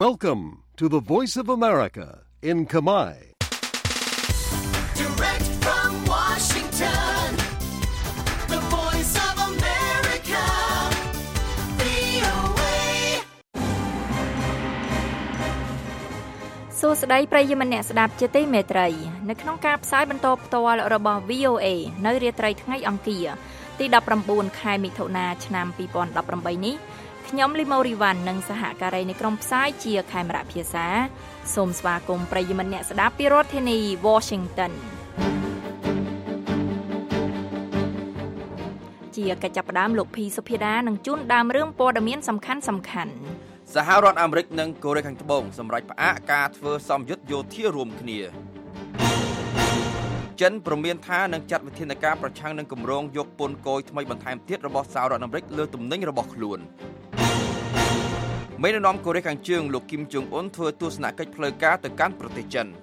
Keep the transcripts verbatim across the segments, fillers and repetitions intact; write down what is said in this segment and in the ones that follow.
Welcome to the Voice of America in Khmer. Direct from Washington, the Voice of America, វី អូ เอសួស្តីប្រិយមិត្តអ្នកស្ដាប់ជាទីមេត្រីនៅក្នុងការផ្សាយបន្តផ្ទាល់របស់ វី អូ เอ នៅរាត្រីថ្ងៃអង្គារទីដប់ប្រាំបួនខែមិថុនាឆ្នាំពីរពាន់ដប់ប្រាំបីនេះខ្ញុំលីម៉ូរីវ៉ាន់និងសហការីនៃក្រុមផ្សាយជាខេមរៈភាសាសូមស្វាគមន៍ប្រិយមិត្តអ្នកស្ដាប់ពីរដ្ឋធានី Washington ជាកិច្ចចាប់ផ្ដើមលោកភីសុភាដានឹងជូនដើមរឿងព័ត៌មានសំខាន់សំខាន់សហរដ្ឋអាមេរិកនិងកូរ៉េខាងត្បូងសម្រេចផ្អាកការធ្វើសម្ពយុទ្ធយោធារួមគ្នាចិនព្រមានថានឹងចាត់វិធានការប្រឆាំងនឹងគម្រោងយកពន្ធគយថ្មីបន្ថែមទៀតរបស់សហរដ្ឋអាមេរិកលើទំនិញរបស់ខ្លួនមេដឹកនាំកូរ៉េខាងជើងលោកគីមចុងអ៊ុនធ្វើទស្សនកិច្ចផ្លូវការទៅកាន់ប្រទេសចិន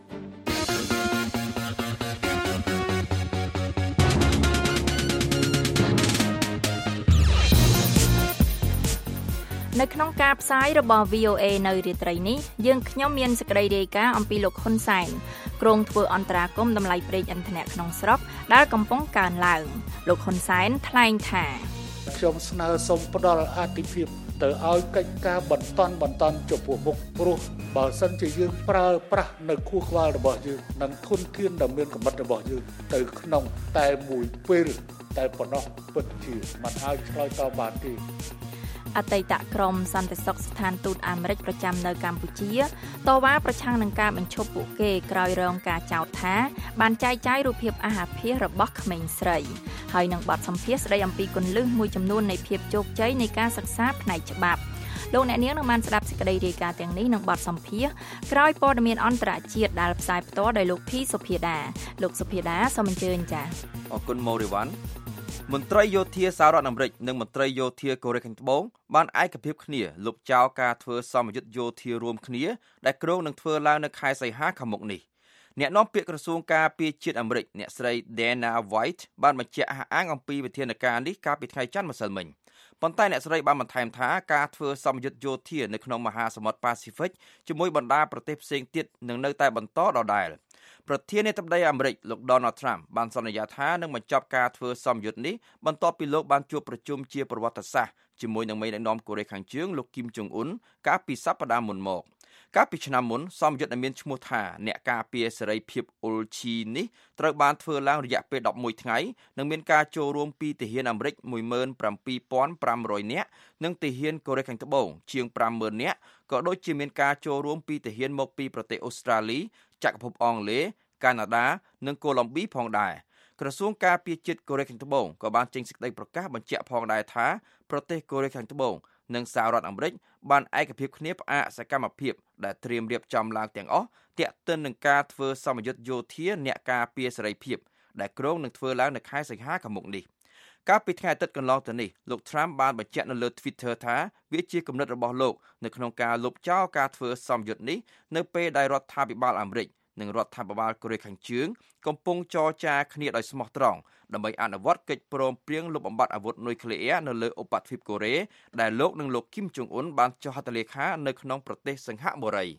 នៅក្នុងការផ្សាយរបស់ វី អូ เอ នៅរាត្រីនេះយើងខ្ញុំមានសេចក្តីរាយការណ៍អំពីលោកហ៊ុនសែនក្រុងធ្វើអន្តរាគមន៍តម្លៃប្រេងឥន្ធនៈក្នុងស្រុកដែលកំពុងកើនឡើងលោកហ៊ុនសែនថ្លែងថាខ្ញុំស្នើសុំផ្ដល់អាទិភាពទៅឲ្យកិច្ចការបន្តបន្តចំពោះមុខព្រោះបើសិនជាយើងប្រើប្រាស់នៅខួរក្បាលរបស់យើងនិងធនធានដែលមានកម្រិតរបស់យើងទៅក្នុងតែមួយពេលតែប៉ុណ្ណោះពិតជាមិនអាចឆ្លើយតបបានទេអតីតក្រុមសន្តិសុខស្ថានទូតអាមេរិកប្រចាំនៅកម្ពុជាតវ៉ាប្រឆាំងនឹងការបញ្ឈប់ពួកគេក្រោយរងការចោទថាបានចែកចាយរូបភាពអាហារភាសរបស់ក្មេងស្រីហើយនឹងបទសម្ភាសន៍ស្ដីអំពីគន្លឹះមួយចំនួននៃភាពជោគជ័យនៃការសិក្សាផ្នែកច្បាប់លោកអ្នកនាងនឹងបានស្ដាប់សេចក្តីរាយការណ៍ទាំងនេះនឹងបទសម្ភាសន៍ក្រោយព័ត៌មានអន្តរជាតិដែលផ្សាយផ្ទាល់ដោយលោកភីសុភាដាលោកសុភាដាសូមអញ្ជើញចា៎អរគុណម៉ូរីវ៉ាន់មន្ត្រីយោធាសហរដ្ឋអាមេរិកនិងមន្ត្រីយោធាកូរ៉េខាងត្បូងបានឯកភាពគ្នាលុបចោលការធ្វើសម្ពយុទ្ធយោធារួមគ្នាដែលគ្រោងនឹងធ្វើឡើងនៅខែសីហាខាងមុខនេះអ្នកនាំពាក្យក្រសួងការពារជាតិអាមេរិកអ្នកស្រី Dana White បានបញ្ជាក់អះអាងអំពីវិធានការនេះកាលពីថ្ងៃច័ន្ទម្សិលមិញប៉ុន្តែអ្នកស្រីបានបន្ថែមថាការធ្វើសម្ពយុទ្ធយោធានៅក្នុងមហាសមុទ្រប៉ាស៊ីហ្វិកជាមួយបណ្ដាប្រទេសផ្សេងទៀតនឹងនៅតែបន្តដដែលប្រធានាធិបតីអាមេរិកលោក Donald Trump បានសន្យាថានឹងបញ្ចប់ការធ្វើសម្ពយុទ្ធនេះបន្ទាប់ពីលោកបានជួបប្រជុំជាប្រវត្តិសាស្ត្រជាមួយនឹងមេដឹកនាំកូរ៉េខាងជើងលោកគីមចុងអ៊ុនកាលពីសប្តាហ៍មុនមកកាលពីឆ្នាំមុនសម្ពយុទ្ធដែលមានឈ្មោះថាអ្នកការពារសេរីភាពអ៊ុលឈីនេះត្រូវបានធ្វើឡើងរយៈពេលដប់មួយថ្ងៃនិងមានការចូលរួមពីទាហានអាមេរិក មួយម៉ឺនប្រាំពីរពាន់ប្រាំរយ នាក់និងទាហានកូរ៉េខាងត្បូងជាង ប្រាំម៉ឺន នាក់ក៏ដូចជាមានការចូលរួមពីទាហានមកពីប្រទេសអូស្ត្រាលីចក្រភពអង់គ្លេសកាណាដានិងកូឡុំប៊ីផងដែរក្រសួងការពារជាតិកូរ៉េខាងត្បូងក៏បានចេញសេចក្តីប្រកាសបញ្ជាក់ផងដែរថាប្រទេសកូរ៉េខាងត្បូងនិងសហរដ្ឋអាមេរិកបានឯកភាពគ្នាផ្អាកសកម្មភាពដែលត្រៀមរៀបចំឡើងទាំងអស់ទាក់ទិននឹងការធ្វើសម្ពយុទ្ធយោធាអ្នកការពារសេរីភាពដែលគ្រោងនឹងធ្វើឡើងនៅខែសីហាខាងមុខនេះកាលពីថ្ងៃអាទិត្យកន្លងទៅនេះលោក Trump បានបញ្ជាក់នៅលើ Twitter ថាវាជាគំនិតរបស់លោកនៅក្នុងការលុបចោលការធ្វើសម្ពយុទ្ធនេះនៅពេលដែលរដ្ឋាភិបាលអាមេរិកនិងរដ្ឋាភិបាលកូរ៉េខាងជើងកំពុងចរចាគ្នាដោយស្មោះត្រង់ដើម្បីអនុវត្តកិច្ចព្រមព្រៀងលុបបំបាត់អាវុធនុយក្លេអ៊ែរនៅលើឧបទ្វីបកូរ៉េដែលលោកនិងលោកគីមចុងអ៊ុនបានចុះហត្ថលេខានៅក្នុងប្រទេសសិង្ហបុរី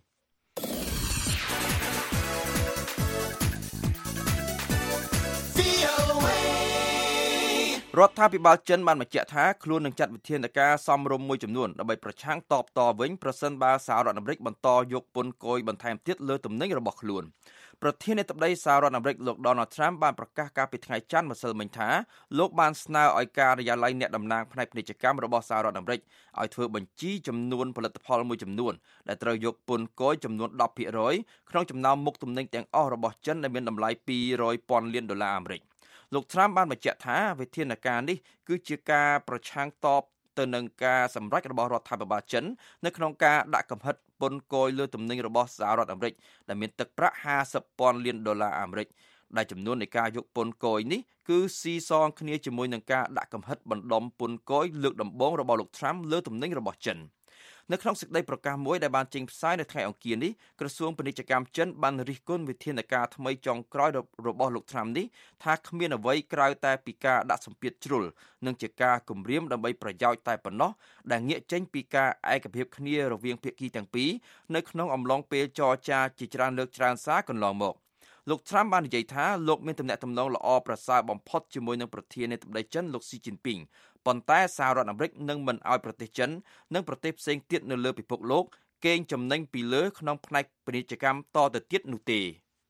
រដ្ឋាភិបាលចិនបានបញ្ជាក់ថាខ្លួននឹងចាត់វិធានការសមរម្យមួយចំនួនដើម្បីប្រឆាំងតបតវិញប្រសិនបើសហរដ្ឋអាមេរិកបន្តយកពន្ធគយបន្ថែមទៀតលើទំនិញរបស់ខ្លួនប្រធានាធិបតីសហរដ្ឋអាមេរិកលោក Donald Trump បានប្រកាសកាលពីថ្ងៃច័ន្ទម្សិលមិញថាលោកបានស្នើឲ្យការិយាល័យអ្នកតំណាងផ្នែកពាណិជ្ជកម្មរបស់សហរដ្ឋអាមេរិកឲ្យធ្វើបញ្ជីចំនួនផលិតផលមួយចំនួនដែលត្រូវយកពន្ធគយចំនួន ដប់ភាគរយ ក្នុងចំណោមមុខទំនិញទាំងអស់របស់ចិនដែលមានតម្លៃពីររយពាន់លានដុល្លារអាមេរិកលោក Trump បានបញ្ជាក់ថាវិធានការនេះគឺជាការប្រឆាំងតបទៅនឹងការសម្រេចរបស់រដ្ឋាភិបាលចិននៅក្នុងការដាក់កំហិតពន្ធគយលើទំនិញរបស់សហរដ្ឋអាមេរិកដែលមានទឹកប្រាក់ហាសិបពាន់លានដុល្លារអាមេរិកដែលចំនួននៃការយកពន្ធគយនេះគឺស៊ីសងគ្នាជាមួយនឹងការដាក់កំហិតបណ្ដុំពន្ធគយលើកដំបូងរបស់លោក Trump លើទំនិញរបស់ចិននៅក្នុងសេចក្តីប្រកាសមួយដែលបានចេញផ្សាយនៅថ្ងៃអង្គារនេះក្រសួងពាណិជ្ជកម្មចិនបានរិះគន់វិធានការថ្មីចុងក្រោយរបស់លោក Trump នេះថាគ្មានអ្វីក្រៅតែពីការដាក់សម្ពាធជ្រុលនិងជាការគំរាមដើម្បីប្រយោជន៍តែប៉ុណ្ណោះដែលងាកចេញពីការឯកភាពគ្នារវាងភាគីទាំងពីរនៅក្នុងអំឡុងពេលចរចាជាច្រើនលើកច្រើនសារកន្លងមកលោក Trump បាននិយាយថាលោកមានទំនាក់ទំនងល្អប្រសើរបំផុតជាមួយនឹងប្រធានាធិបតីចិនលោក Xi Jinping ប៉ុន្តែសហរដ្ឋអាមេរិកនឹងមិនអោយប្រទេសចិននិងប្រទេសផ្សេងទៀតនៅលើពិភពលោកកេងចំណេញពីលើក្នុងផ្នែកពាណិជ្ជកម្មតទៅទៀតនោះទេ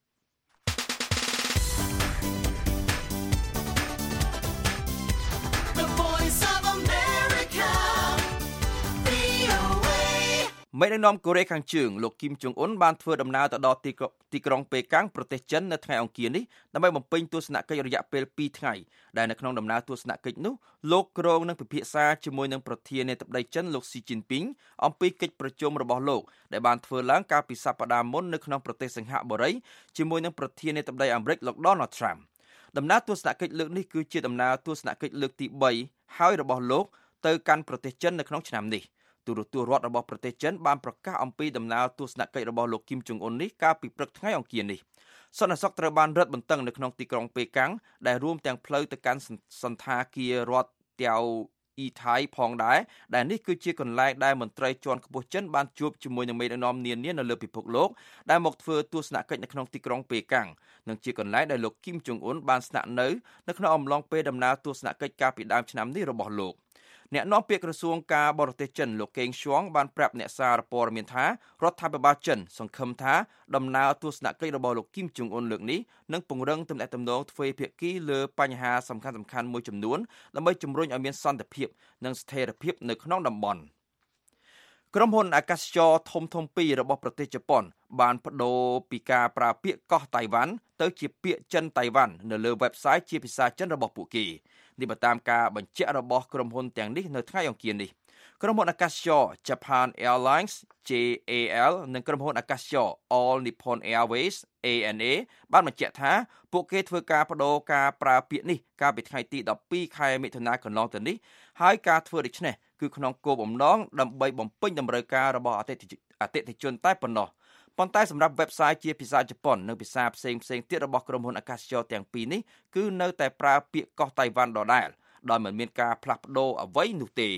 មេដឹកនាំកូរ៉េខាងជើងលោកគីមចុងអ៊ុនបានធ្វើដំណើរទៅដល់ទីក្រុងប៉េកាំងប្រទេសចិននៅថ្ងៃអង្គារនេះដើម្បីបំពេញទស្សនកិច្ចរយៈពេលពីរថ្ងៃដែលនៅក្នុងដំណើរទស្សនកិច្ចនោះលោកគ្រងនឹងពិភាក្សាជាមួយនឹងប្រធានាធិបតីចិនលោក Xi Jinping អំពីកិច្ចប្រជុំរបស់លោកដែលបានធ្វើឡើងកាលពីសប្តាហ៍មុននៅក្នុងប្រទេសសិង្ហបុរីជាមួយនឹងប្រធានាធិបតីអាមេរិកលោក Donald Trump ដំណើរទស្សនកិច្ចលើកនេះគឺជាដំណើរទស្សនកិច្ចលើកទីបីហើយរបស់លោកទៅកាន់ប្រទេសចិននៅក្នុងឆ្នាំនេះទូរទស្សន៍រដ្ឋរបស់ប្រទេសចិនបានប្រកាសអំពីដំណើរទស្សនកិច្ចរបស់លោកគីមចុងអ៊ុននេះកាលពីព្រឹកថ្ងៃអង្គារនេះសន្តិសុខត្រូវបានរឹតបន្តឹងនៅក្នុងទីក្រុងប៉េកាំងដែលរួមទាំងផ្លូវទៅកាន់សន្តាគាររដ្ឋតាវអ៊ីថៃផងដែរដែលនេះគឺជាកន្លែងដែលមន្ត្រីជាន់ខ្ពស់ចិនបានជួបជាមួយនឹងមេដឹកនាំនានានៅលើពិភពលោកដែលមកធ្វើទស្សនកិច្ចនៅក្នុងទីក្រុងប៉េកាំងនិងជាកន្លែងដែលលោកគីមចុងអ៊ុនបានស្នាក់នៅនៅក្នុងអំឡុងពេលដំណើរទស្សនកិច្ចកាលពីដើមឆ្នាំនេះរបស់លោកអ្នកនាំពាក្យក្រសួងការបរទេសចិនលោកកេងឈួងបានប្រាប់អ្នកសារព័ត៌មានថារដ្ឋាភិបាលចិនសង្ឃឹមថាដំណើរទស្សនកិច្ចរបស់លោកគីមចុងអ៊ុនលើកនេះនឹងពង្រឹងទំនាក់ទំនងទ្វេភាគីលើបញ្ហាសំខាន់ៗមួយចំនួនដើម្បីជំរុញឲ្យមានសន្តិភាពនិងស្ថិរភាពនៅក្នុងតំបន់ក្រុមហ៊ុនអាកាសចរធំធំពីររបស់ប្រទេសជប៉ុនបានបដូរពីការប្រើពាក្យកោះតៃវ៉ាន់ទៅជាពាក្យចិនតៃវ៉ាន់នៅលើ website ជាភាសាចិនរបស់ពួកគេនេះបើតាមការបញ្ជាក់របស់ក្រុមហ៊ុនទាំងនេះនៅថ្ងៃអង្គារនេះក្រុមហ៊ុនអាកាសចរ Japan Airlines ジェイ เอ แอล និងក្រុមហ៊ុនអាកាសចរ All Nippon Airways เอ เอ็น เอ បានបញ្ជាក់ថាពួកគេធ្វើការបដូរការប្រើពាក្យនេះកាលពីថ្ងៃទីដប់ពីរខែមិថុនាកន្លងទៅនេះហើយការធ្វើដូច្នេះគឺក្នុងគោលបំណងដើម្បីបំពេញតម្រូវការរបស់អតិថិជនតែប៉ុណ្ណោះប៉ុន្តែសម្រាប់ website ជាភាសាជប៉ុននិងភាសាផ្សេងផ្សេងទៀតរបស់ក្រុមហ៊ុនអាកាសចរទាំងពីរនេះគឺនៅតែប្រើពាក្យកោះតៃវ៉ាន់ដដែលដោយមិនមានការផ្លាស់ប្ដូរអ្វីនោះទេ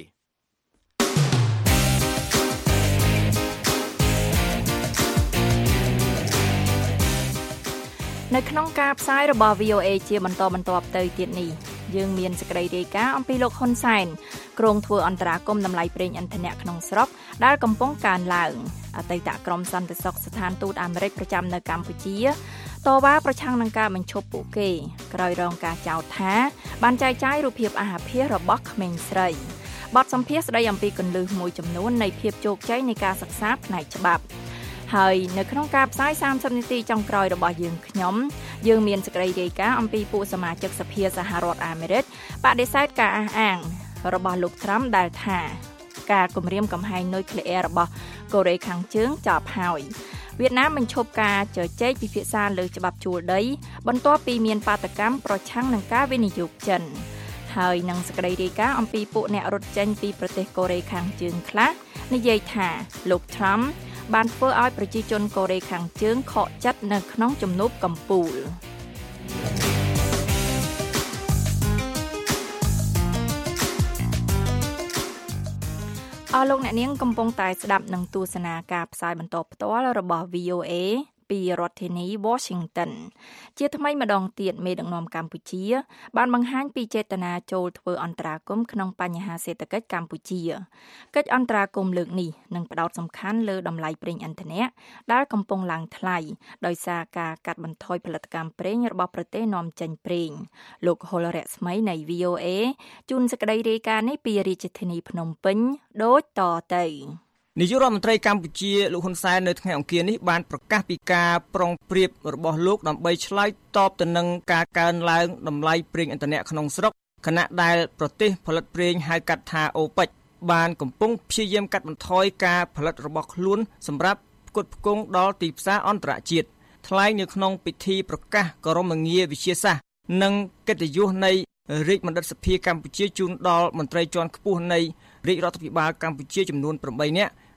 នៅក្នុងការផ្សាយរបស់ វី អូ เอ ជាបន្តបន្ទាប់ទៅទៀតនេះយើងមានសេចក្តីរាយការណ៍អំពីលោកហ៊ុនសែនគ្រោងធ្វើអន្តរាគមន៍តម្លៃប្រេងឥន្ធនៈក្នុងស្រុកដែលកំពុងកើនឡើងអតីតក្រុមសន្តិសុខស្ថានទូតអាមេរិកប្រចាំនៅកម្ពុជាតវ៉ាប្រឆាំងនឹងការបញ្ឈប់ពួកគេក្រោយរងការចោទថាបានចែកចាយរូបភាពអាហារភាសរបស់ក្មេងស្រីបទសម្ភាសន៍ស្ដីអំពីគន្លឹះមួយចំនួននៃភាពជោគជ័យនៃការសិក្សាផ្នែកច្បាប់ហើយនៅក្នុងការផ្សាយសាមសិបនាទីចុងក្រោយរបស់យើងខ្ញុំយើងមានសេចក្តីរាយការណ៍អំពីពួកសមាជិកសភាសហរដ្ឋអាមេរិកបដិសេធការអះអាងរបស់លោក Trump ដែលថាការគម្រាមកំហែងនុយក្លេអ៊ែររបស់កូរ៉េខាងជើងចប់ហើយវៀតណាមបញ្ឈប់ការជជែកពិភាក្សាលើច្បាប់ជួលដីបន្ទាប់ពីមានបាតកម្មប្រឆាំងនឹងការវិនិយោគចិនហើយនឹងសេចក្តីរាយការណ៍អំពីពួកអ្នករត់ចេញពីប្រទេសកូរ៉េខាងជើងខ្លះនិយាយថាលោក Trumpបានធ្វើឲ្យប្រជាជនកូរ៉េខាងជើងខកចិត្តនៅក្នុងជំនួបកំពូលអស់លោកអ្នកនាងកំពុងតែស្ដាប់នឹងទស្សនាការផ្សាយបន្តផ្ទាល់របស់ វី អូ เอ ពីរដ្ឋធានី Washington ជាថ្មីម្ដងទៀតមេដឹកនាំកម្ពុជាបានបង្ហាញពីចេតនាចូលធ្វើអន្តរាគមន៍ក្នុងបញ្ហាសេដ្ឋកិច្ចកម្ពុជាកិច្ចអន្តរាគមន៍លើកនេះនឹងផ្ដោតសំខាន់លើតម្លៃប្រេងឥន្ធនៈដែលកំពុងឡើងថ្លៃដោយសារការកាត់បន្ថយផលិតកម្មប្រេងរបស់ប្រទេសនាំចេញប្រេងលោកហុលរស្មីនៃ វី អូ เอ ជូនសេចក្តីរាយការណ៍នេះពីរាជធានីភ្នំពេញដូចតទៅនាយករដ្ឋមន្ត្រីកម្ពុជាលោកហ៊ុនសែននៅថ្ងៃអង្គារនេះបានប្រកាសពីការប្រុងប្រៀបរបស់លោកដើម្បីឆ្លើយតបទៅនឹងការកើនឡើងតម្លៃប្រេងឥន្ធនៈក្នុងស្រុកខណៈដែលប្រទេសផលិតប្រេងហៅកាត់ថា អូប៉ិច បានកំពុងព្យាយាមកាត់បន្ថយការផលិតរបស់ខ្លួនសម្រាប់ផ្គត់ផ្គង់ដល់ទីផ្សារអន្តរជាតិថ្លែងនៅក្នុងពិធីប្រកាសគោរមងារវិទ្យាសាស្ត្រនិងកិត្តិយសនៃរាជបណ្ឌិតសភាកម្ពុជាជូនដល់មន្ត្រីជាន់ខ្ពស់នៃរាជរដ្ឋាភិបាលកម្ពុជាចំនួនប្រាំបីនាក់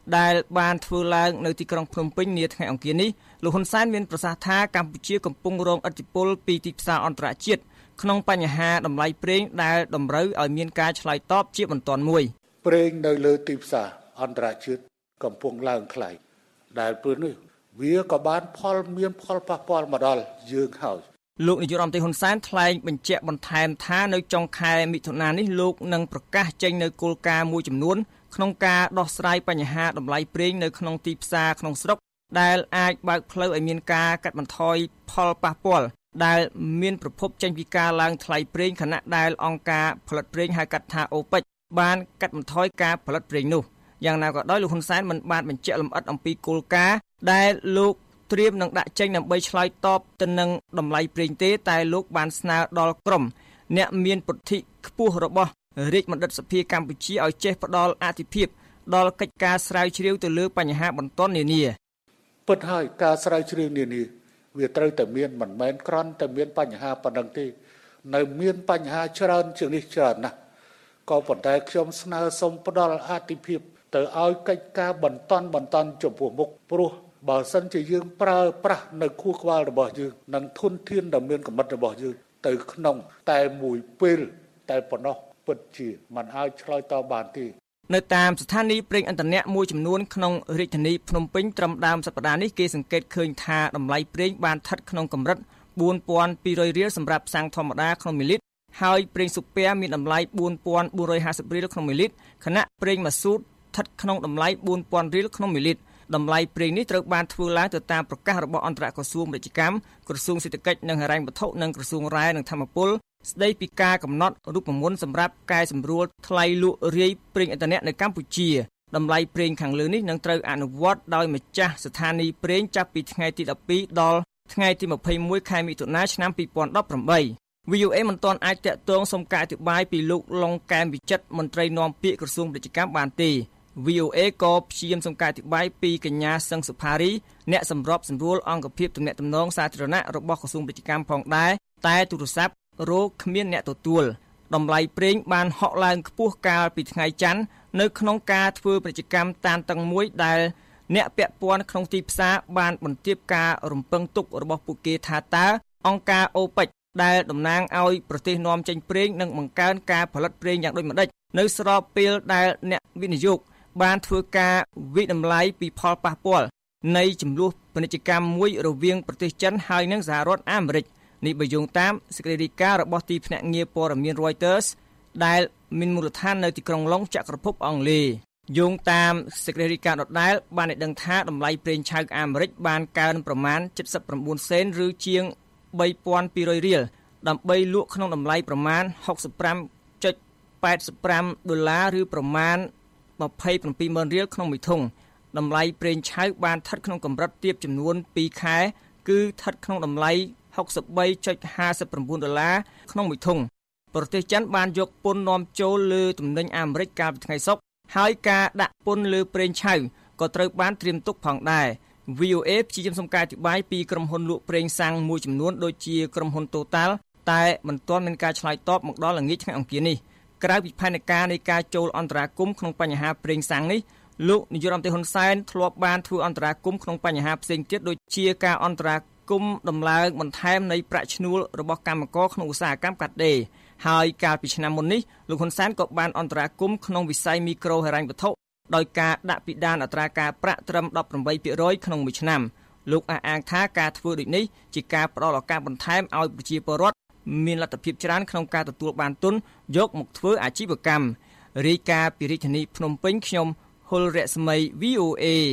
ដែលបានធ្វើឡើងនៅទីក្រុងភ្នំពេញនាថ្ងៃអង្គារនេះលោកហ៊ុនសែនមានប្រសាសន៍ថាកម្ពុជាកំពុងរងឥទ្ធិពលពីទីផ្សារអន្តរជាតិក្នុងបញ្ហាតម្លៃប្រេងដែលតម្រូវឲ្យមានការឆ្លើយតបជាបន្ទាន់មួយប្រេងនៅលើទីផ្សារអន្តរជាតិកំពុងឡើងថ្លៃដែលពេលនេះវាក៏បានផលមានផលប៉ះពាល់មកដល់យើងហើយលោកនាយករដ្ឋមន្ត្រីហ៊ុនសែនថ្លែងបញ្ជាក់បន្ថែមថានៅចុងខែមិថុនានេះលោកនឹងប្រកាសចេញនូវគោលការណ៍មួយចំនួនក្នុងការដោះស្រាយបញ្ហាតម្លៃប្រេងនៅក្នុងទីផ្សារក្នុងស្រុកដែលអាចបើកផ្លូវឲ្យមានការកាត់បន្ថយផលប៉ះពាល់ដែលមានប្រភពចេញពីការឡើងថ្លៃប្រេងខណៈដែលអង្គការផលិតប្រេងហៅកាត់ថា អូប៉ិច បានកាត់បន្ថយការផលិតប្រេងនោះយ៉ាងណាក៏ដោយលោកហ៊ុនសែនមិនបានបញ្ជាក់លម្អិតអំពីគោលការណ៍ដែលលោកត្រៀមនឹងដាក់ចេញដើម្បីឆ្លើយតបទៅនឹងតម្លៃប្រេងទេតែលោកបានស្នើដល់ក្រុមអ្នកមានពុទ្ធិខ្ពស់របស់រាជបណ្ឌិតសភាកម្ពុជាឲ្យចេះផ្ដល់អាទិភាពដល់កិច្ចការស្រាវជ្រាវទៅលើបញ្ហាបន្ទាន់នានាពិតហើយការស្រាវជ្រាវនានាវាត្រូវតែមានមិនមែនគ្រាន់តែមានបញ្ហាប៉ុណ្ណឹងទេនៅមានបញ្ហាច្រើនជាងនេះច្រើនណាស់ក៏ប៉ុន្តែខ្ញុំស្នើសូមផ្ដល់អាទិភាពទៅឲ្យកិច្ចការបន្ទាន់បន្ទាន់ចំពោះមុខព្រោះបើសិនជាយើងប្រើប្រាស់នៅខួរក្បាលរបស់យើងនិងធនធានដែលមានកម្រិតរបស់យើងទៅក្នុងតែមួយពេលតែប៉ុណ្ណោះពិតជាមិនអាចឆ្លើយតបបានទេនៅតាមស្ថានីយ៍ប្រេងឥន្ធនៈមួយចំនួនក្នុងរាជធានីភ្នំពេញត្រឹមដើមសប្តាហ៍នេះគេសង្កេតឃើញថាតម្លៃប្រេងបានស្ថិតក្នុងកម្រិតបួនពាន់ពីររយរៀលសម្រាប់ផ្សាំងធម្មតាក្នុងមួយលីត្រហើយប្រេងស៊ុបពែមានតម្លៃបួនពាន់បួនរយហាសិបរៀលក្នុងមួយលីត្រខណៈប្រេងម៉ាស៊ូតស្ថិតក្នុងតម្លៃបួនពាន់រៀលក្នុងមួយលីត្រតម្លៃប្រេងនេះត្រូវបានធ្វើឡើងទៅតាមប្រកាសរបស់អន្តរក្រសួងពាណិជ្ជកម្មក្រសួងសេដ្ឋកិច្ចនិងហិរញ្ញវត្ថុនិងក្រសួងរ៉ែនិងធម្មពលស្ដីពីការកំណត់រូបមន្តសម្រាប់កែសម្រួលថ្លៃលក់រាយប្រេងឥន្ធនៈនៅកម្ពុជាតម្លៃប្រេងខាងលើនេះនឹងត្រូវអនុវត្តដោយម្ចាស់ស្ថានីយ៍ប្រេងចាប់ពីថ្ងៃទីដប់ពីរដល់ថ្ងៃទីម្ភៃមួយខែមិថុនាឆ្នាំពីរពាន់ដប់ប្រាំបី វី អូ អេ មិនទាន់អាចតាក់ទងសុំការអធិប្បាយពីលោកឡុងកែមវិចិត្រមន្ត្រីនាំពាក្យក្រសួងពាណិជ្ជកម្មបានទេ វី អូ អេ ក៏ព្យាយាមសុំការអធិប្បាយពីកញ្ញាសឹងសុផារីអ្នកសម្របសម្រួលអង្គភាពទំនាក់ទំនងសាធារណៈរបស់ក្រសួងពាណិជ្ជកម្មផងដែរតែទូរស័ព្ទរកគ្មានអ្នកទទួលតម្លៃប្រេងបានហក់ឡើងខ្ពស់កាលពីថ្ងៃច័ន្ទនៅក្នុងការធ្វើពាណិជ្ជកម្មតានតឹងមួយដែលអ្នកពាក់ព័ន្ធក្នុងទីផ្សារបានបន្ទាបការរំពឹងទុករបស់ពួកគេថាតើអង្គការ អូប៉ិច ដែលតំណាងឲ្យប្រទេសនាំចេញប្រេងនិងបង្កើនការផលិតប្រេងយ៉ាងដូចម្តេចនៅស្របពេលដែលអ្នកវិនិយោគបានធ្វើការវិតម្លៃពីផលប៉ះពាល់នៃចំនួនពាណិជ្ជកម្មមួយរវាងប្រទេសចិនហើយនិងសហរដ្ឋអាមេរិកនេះបើយោងតាមសេចក្តីរាយការណ៍របស់ទីភ្នាក់ងារព័ត៌មាន Reuters ដែលមានមូលដ្ឋាននៅទីក្រុងឡុងចក្រភពអង់គ្លេសយោងតាមសេចក្តីរាយការណ៍ដដែលបានឲ្យដឹងថាតម្លៃប្រេងឆៅអាមេរិកបានកើនប្រមាណเจ็ดสิบเก้าសេនឬជាងបីពាន់ពីររយរៀលដើម្បីលក់ក្នុងតម្លៃប្រមាណหกสิบห้าจุดแปดห้าដុល្លារឬប្រមាណยี่สิบเจ็ดម៉ឺនរៀលក្នុងមួយធុងតម្លៃប្រេងឆៅបានស្ថិតក្នុងកម្រិតទាបចំនួនពីរខែគឺស្ថិតក្នុងតម្លៃหกสิบสามจุดห้าสิบเก้าដុល្លារក្នុងមួយធុងប្រទេសចិនបានយកពន្ធនាំចូលលើទំនិញអាមេរិកកាលពីថ្ងៃសុក្រហើយការដាក់ពន្ធលើប្រេងឆៅក៏ត្រូវបានត្រៀមទុកផងដែរ វី អូ អេ ព្យាយាមសុំការអធិប្បាយពីក្រុមហ៊ុនលក់ប្រេងសាំងមួយចំនួនដូចជាក្រុមហ៊ុន Total តែមិនទាន់មានការឆ្លើយតបមកដល់ល្ងាចថ្ងៃអង្គារនេះក្រៅពីផែនការនៃការចូលអន្តរាគមន៍ក្នុងបញ្ហាប្រេងសាំងនេះលោកនាយករដ្ឋមន្ត្រីហ៊ុនសែនធ្លាប់បានធ្វើអន្តរាគមន៍ក្នុងបញ្ហាផ្សេងទៀតដូចជាការអន្តរាគមន៍ដំឡើងបន្ថែមនៃប្រាក់ឈ្នួលរបស់កម្មករក្នុងឧស្សាហកម្មកាត់ដេរហើយកាលពីឆ្នាំមុននេះលោកហ៊ុនសែនក៏បានអន្តរាគមន៍ក្នុងវិស័យមីក្រូហិរញ្ញវត្ថុដោយការដាក់ពិដានអត្រាការប្រាក់ត្រឹម ដប់ប្រាំបីភាគរយ ក្នុងមួយឆ្នាំលោកអះអាងថាការធ្វើដូចនេះជាការផ្ដល់ឱកាសបន្ថែមឲ្យប្រជាពលរដ្ឋមានលទ្ធភាពច្រើនក្នុងការទទួលបានទុនយកមកធ្វើអាជីវកម្មរាយការណ៍ពីរាជធានីភ្នំពេញខ្ញុំហុលរស្មី វី អូ អេ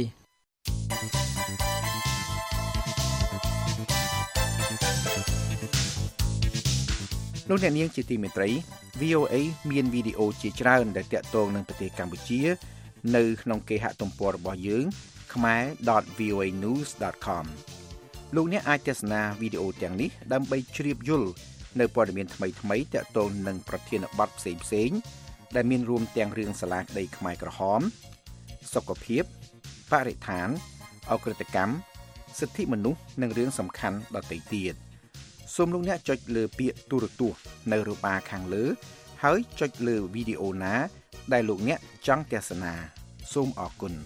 លោកអ្នកនាងជាទីមេត្រី វី អូ អេ មានវីដេអូជាច្រើនដែលទាក់ទងនឹងប្រទេសកម្ពុជានៅក្នុងគេហទំព័ររបស់យើងខ្មែរ ដត វី អូ អេ ញូស ដត com លោកអ្នកអាចទស្សនាវីដេអូទាំងនេះដើម្បីជ្រាបយល់នៅព័ត៌មានថ្មីៗទាក់ទងនឹងប្រធានបទផ្សេងៗដែលមានរួមទាំងរឿងសាលាក្តីខ្មែរក្រហមសុខភាពបរិស្ថានអក្រិតកម្មសិទ្ធិមនុស្សនិងរឿងសំខាន់ដទៃទៀតសូមលោកអ្នកចុចលើពាក្យទូរទស្សន៍នៅរបាខាងលើហើយចុចលើវីដេអូណាដែលលោកអ្នកចង់ទស្សនាសូមអរគុណ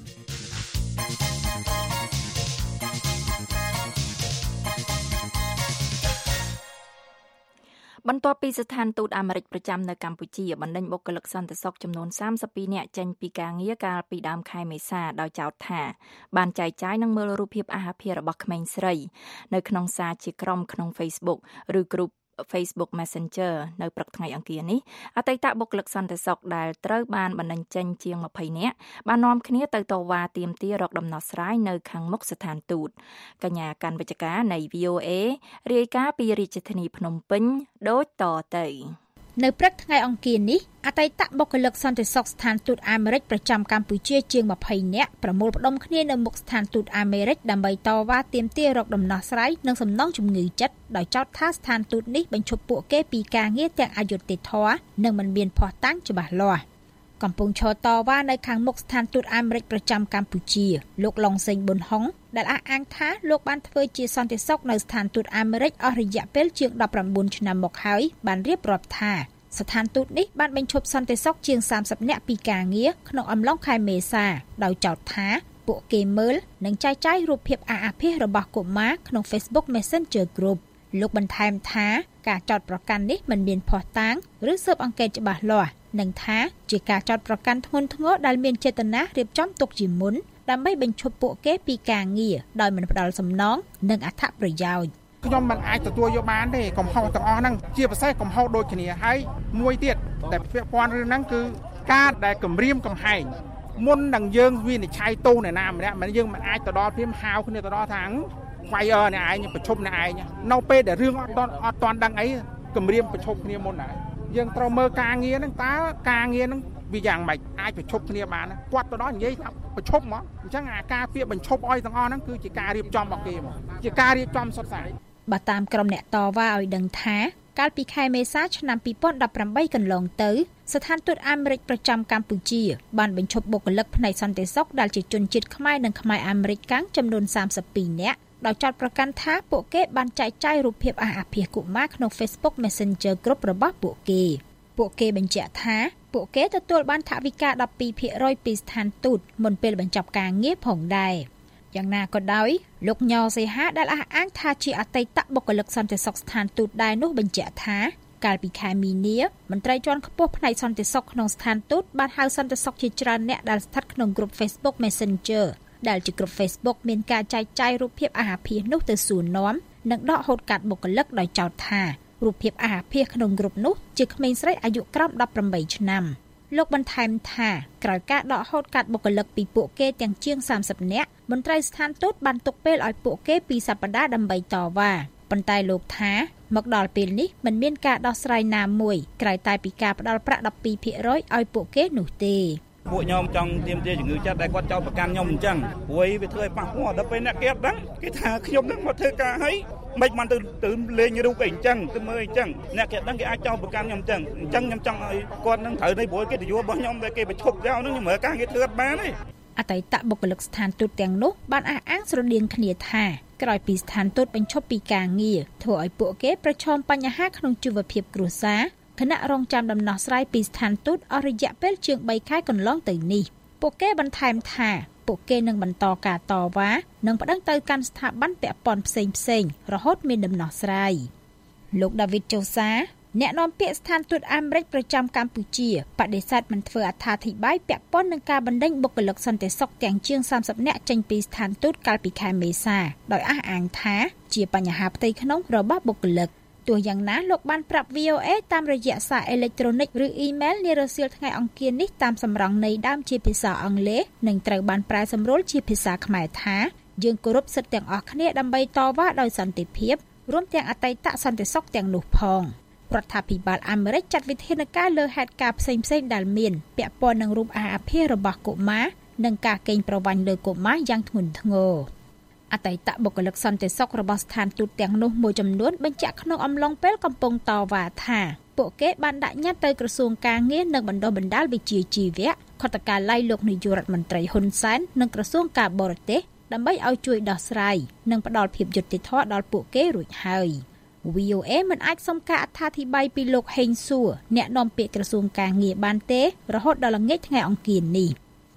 បន្ទាប់ពីស្ថានទូតអាមេរិកប្រចាំនៅកម្ពុជាបណ្ដេញបុគ្គលិកសន្តិសុខចំនួនសាមសិបពីរនាក់ចេញពីការងារកាលពីដើមខែមេសាដោយចោទថាបានចែកចាយនិងមើលរូបភាពអាហាររបស់ក្មេងស្រីនៅក្នុងសារជាក្រុមក្នុង Facebook ឬ group Facebook Messenger នៅព្រឹកថ្ងៃអង្គារនេះអតីតបុគ្គលិកសន្តិសុខដែលត្រូវបានបណ្តេញចេញជាងម្ភៃនាក់បាននាំគ្នាទៅតវ៉ាទាមទាររកដំណោះស្រាយនៅខាងមុខស្ថានទូតកញ្ញាកាន់វិជ្ជការនៃ វី អូ เอ រាយការណ៍ពីរាជធានីភ្នំពេញដូចតទៅនៅព្រឹកថ្ងៃអង្គារនេះអតីតបុគ្គលិកសន្តិសុខស្ថានទូតអាមេរិកប្រចាំកម្ពុជាជាងម្ភៃនាក់ប្រមូលផ្ដុំគ្នានៅមុខស្ថានទូតអាមេរិកដើម្បីតវ៉ាទាមទាររកដំណោះស្រាយនិងសំណងជំងឺចិត្តដោយចោទថាស្ថានទូតនេះបញ្ឈប់ពួកគេពីការងារទាំងអយុត្តិធម៌និងមិនមានភស្តុតាងច្បាស់លាស់កំពុងឈរតវ៉ានៅខាងមុខស្ថានទូតអាមេរិកប្រចាំកម្ពុជាលោកឡុងសេងប៊ុនហុងដែលអះអាងថាលោកបានធ្វើជាសន្តិសុខនៅស្ថានទូតអាមេរិកអស់រយៈពេលជាងដប់ប្រាំបួនឆ្នាំមកហើយបានរៀបរាប់ថាស្ថានទូតនេះបានបញ្ឈប់សន្តិសុខជាងសាមសិបនាក់ពីការងារក្នុងអំឡុងខែមេសាដោយចោទថាពួកគេមើលនិងចែកចាយរូបភាពអាអាភាសរបស់កុមារក្នុង Facebook Messenger Group លោកបន្ថែមថាការចោទប្រកាន់នេះមិនមានភស្តុតាងឬស៊ើបអង្កេតច្បាស់លាស់និងថាជាការចោទប្រកាន់ធ្ងន់ធ្ងរដែលមានចេតនារៀបចំទុកជាមុនដើម្បីបញ្ឈប់ពួកគេពីការងារដោយមិនផ្ដល់សំណងនិងអត្ថប្រយោជន៍ខ្ញុំមិនអាចទទួលយកបានទេកំហុសទាំងអស់ហ្នឹងជាពិសេសកំហុសដូចគ្នាហើយមួយទៀតដែលពាក់ព័ន្ធរឿងហ្នឹងគឺការដែលគម្រាមកំហែងមុននឹងយើងវិនិច្ឆ័យទោសអ្នកណាម្នាក់មិនយើងមិនអាចទៅដល់ព្រាមហៅគ្នាទៅដល់ថាវាយអ្នកឯងប្រជុំអ្នកឯងនៅពេលដែលរឿងអត់អត់ទាន់ដឹងអីគម្រាមប្រជុំគ្នាមុនហើយយើងត្រូវមើលការងារហ្នឹងតើការងារហ្នឹងវាយ៉ាងម៉េចអាចប្រជុំគ្នាបានគាត់ទៅដល់និយាយថាប្រជុំហ្មងអញ្ចឹងអាការពាក្យបញ្ឈប់អុយទាំងអស់ហ្នឹងគឺជាការរៀបចំរបស់គេហ្មងជាការរៀបចំសុទ្ធសាធបើតាមក្រុមអ្នកតវ៉ាឲ្យដឹងថាកាលពីខែមេសាឆ្នាំពីរពាន់ដប់ប្រាំបីកន្លងទៅស្ថានទូតអាមេរិកប្រចាំកម្ពុជាបានបញ្ឈប់បុគ្គលិកផ្នែកសន្តិសុខដែលជាជនជាតិខ្មែរនិងខ្មែរអាមេរិកកាំងចំនួនសាមសិបពីរនាក់ដោយចោទប្រកាន់ថាពួកគេបានចែកចាយរូបភាពអាអាភាសកុមារក្នុង Facebook Messenger Group របស់ពួកគេពួកគេបញ្ជាក់ថាពួកគេទទួលបានថវិកាដប់ពីរភាគរយពីស្ថានទូតមុនពេលបញ្ចប់ការងារផងដែរយ៉ាងណាក៏ដោយលោកញ៉ោសីហាដែលអះអាងថាជាអតីតបុគ្គលិកសន្តិសុខស្ថានទូតដែរនោះបញ្ជាក់ថាកាលពីខែមីនាមន្ត្រីជាន់ខ្ពស់ផ្នែកសន្តិសុខក្នុងស្ថានទូតបានហៅសន្តិសុខជាច្រើនអ្នកដែលស្ថិតក្នុងក្រុម Facebook Messenger ដែលជាក្រុម Facebook មានការចែកចាយរូបភាពអាហារភាសនោះទៅសួរនាំនិងដកហូតកាត់បុគ្គលិកដោយចោទថារូបភាពអាហារភាសក្នុងក្រុមនោះជាក្មេងស្រីអាយុក្រោមដប់ប្រាំបីឆ្នាំលោកបន្ថែមថាក្រោយការដកហូតកាត់បុគ្គលិកពីពួកគេទាំងជាងសាមសិបនាក់មន្ត្រីស្ថានទូតបានទុកពេលឲ្យពួកគេពីរសប្តាហ៍ដើម្បីតវ៉ាប៉ុន្តែលោកថាមកដល់ពេលនេះមិនមានការដោះស្រាយណាមួយក្រៅតែពីការផ្ដល់ប្រាក់ដប់ពីរភាគរយឲ្យពួកគេនោះទេពួកខ្ញុំចង់ទាមទារជំងឺចិត្តដែលគាត់ចោទប្រកាន់ខ្ញុំអញ្ចឹងព្រោះវាធ្វើឲ្យប៉ះពាល់ដល់ពេលអ្នកគេដឹងគេថាខ្ញុំនឹងមកធ្វើការឲ្យមិនបានទៅទៅលេងរូបអីអញ្ចឹងទៅមើលអញ្ចឹងអ្នកគេដឹងគេអាចចោទប្រកាន់ខ្ញុំអញ្ចឹងអញ្ចឹងខ្ញុំចង់ឲ្យគាត់នឹងត្រូវនៃព្រោះកិត្តិយសរបស់ខ្ញុំដែលគេបញ្ឈប់ចោលនឹងខ្ញុំមើលការងារធ្វើអត់បានទេអតីតបុគ្គលិកស្ថានទូតទាំងនោះបានអះអាងស្រដៀងគ្នាថាក្រោយពីស្ថានទូតបញ្ឈប់ពីការងារធ្វើឲ្យពួកគេប្រឈមបញ្ហាក្នុងជីវភាពគ្រួសារគណៈរងចាំដំណោះស្រាយពីស្ថានទូតអស់រយៈពេលជាងបីខែកន្លងទៅនេះពួកគេបន្ថែមថាពួកគេនឹងបន្តការតវ៉ានិងប្តឹងទៅកាន់ស្ថាប័នពាក់ព័ន្ធផ្សេងផ្សេងរហូតមានដំណោះស្រាយលោកដាវីតជូសាអ្នកនាំពាក្យស្ថានទូតអាមេរិកប្រចាំកម្ពុជាបដិសេធមិនធ្វើអត្ថាធិប្បាយពាក់ព័ន្ធនឹងការបណ្តេញបុគ្គលិកសន្តិសុខទាំងជាងសាមសិបនាក់ចេញពីស្ថានទូតកាលពីខែមេសាដោយអះអាងថាជាបញ្ហាផ្ទៃក្នុងរបស់បុគ្គលិកទោះយ៉ាងណាលោកបានប្រាប់ វី អូ เอ តាមរយៈសារអេឡិចត្រូនិកឬអ៊ីមែលនារសៀលថ្ងៃអង្គារនេះតាមសម្រង់ន័យដើមជាភាសាអង់គ្លេសនិងត្រូវបានប្រែសម្រួលជាភាសាខ្មែរថាយើងគោរពសិទ្ធិទាំងអស់គ្នាដើម្បីតវ៉ាដោយសន្តិភាពរួមទាំងអតីតសន្តិសុខទាំងនោះផងរដ្ឋាភិបាលអាមេរិកចាត់វិធានការលើហេតុការណ៍ផ្សេងៗដែលមានពាក់ព័ន្ធនឹងរូបអាហារភាសរបស់កុមារនិងការកេងប្រវ័ញ្ចលើកុមារយ៉ាងធ្ងន់ធ្ងរអតីតបុគ្គលិកសន្តិសុខរបស់ស្ថានទូតទាំងនោះមួយចំនួនបញ្ជាក់ក្នុងអំឡុងពេលកំពុងតវ៉ាថាពួកគេបានដាក់ញត្តិទៅក្រសួងការងារនិងបណ្ដុះបណ្ដាលវិជ្ជាជីវៈខុទ្ទកាល័យលោកនាយករដ្ឋមន្ត្រីហ៊ុនសែននិងក្រសួងការបរទេសដើម្បីឲ្យជួយដោះស្រាយនិងផ្ដល់ភាពយុត្តិធម៌ដល់ពួកគេរួចហើយ វី អូ เอ មិនអាចសុំការអត្ថាធិប្បាយពីលោកហេងសួរអ្នកនាំពាក្យក្រសួងការងារបានទេរហូតដល់ល្ងាចថ្ងៃអង្គារនេះ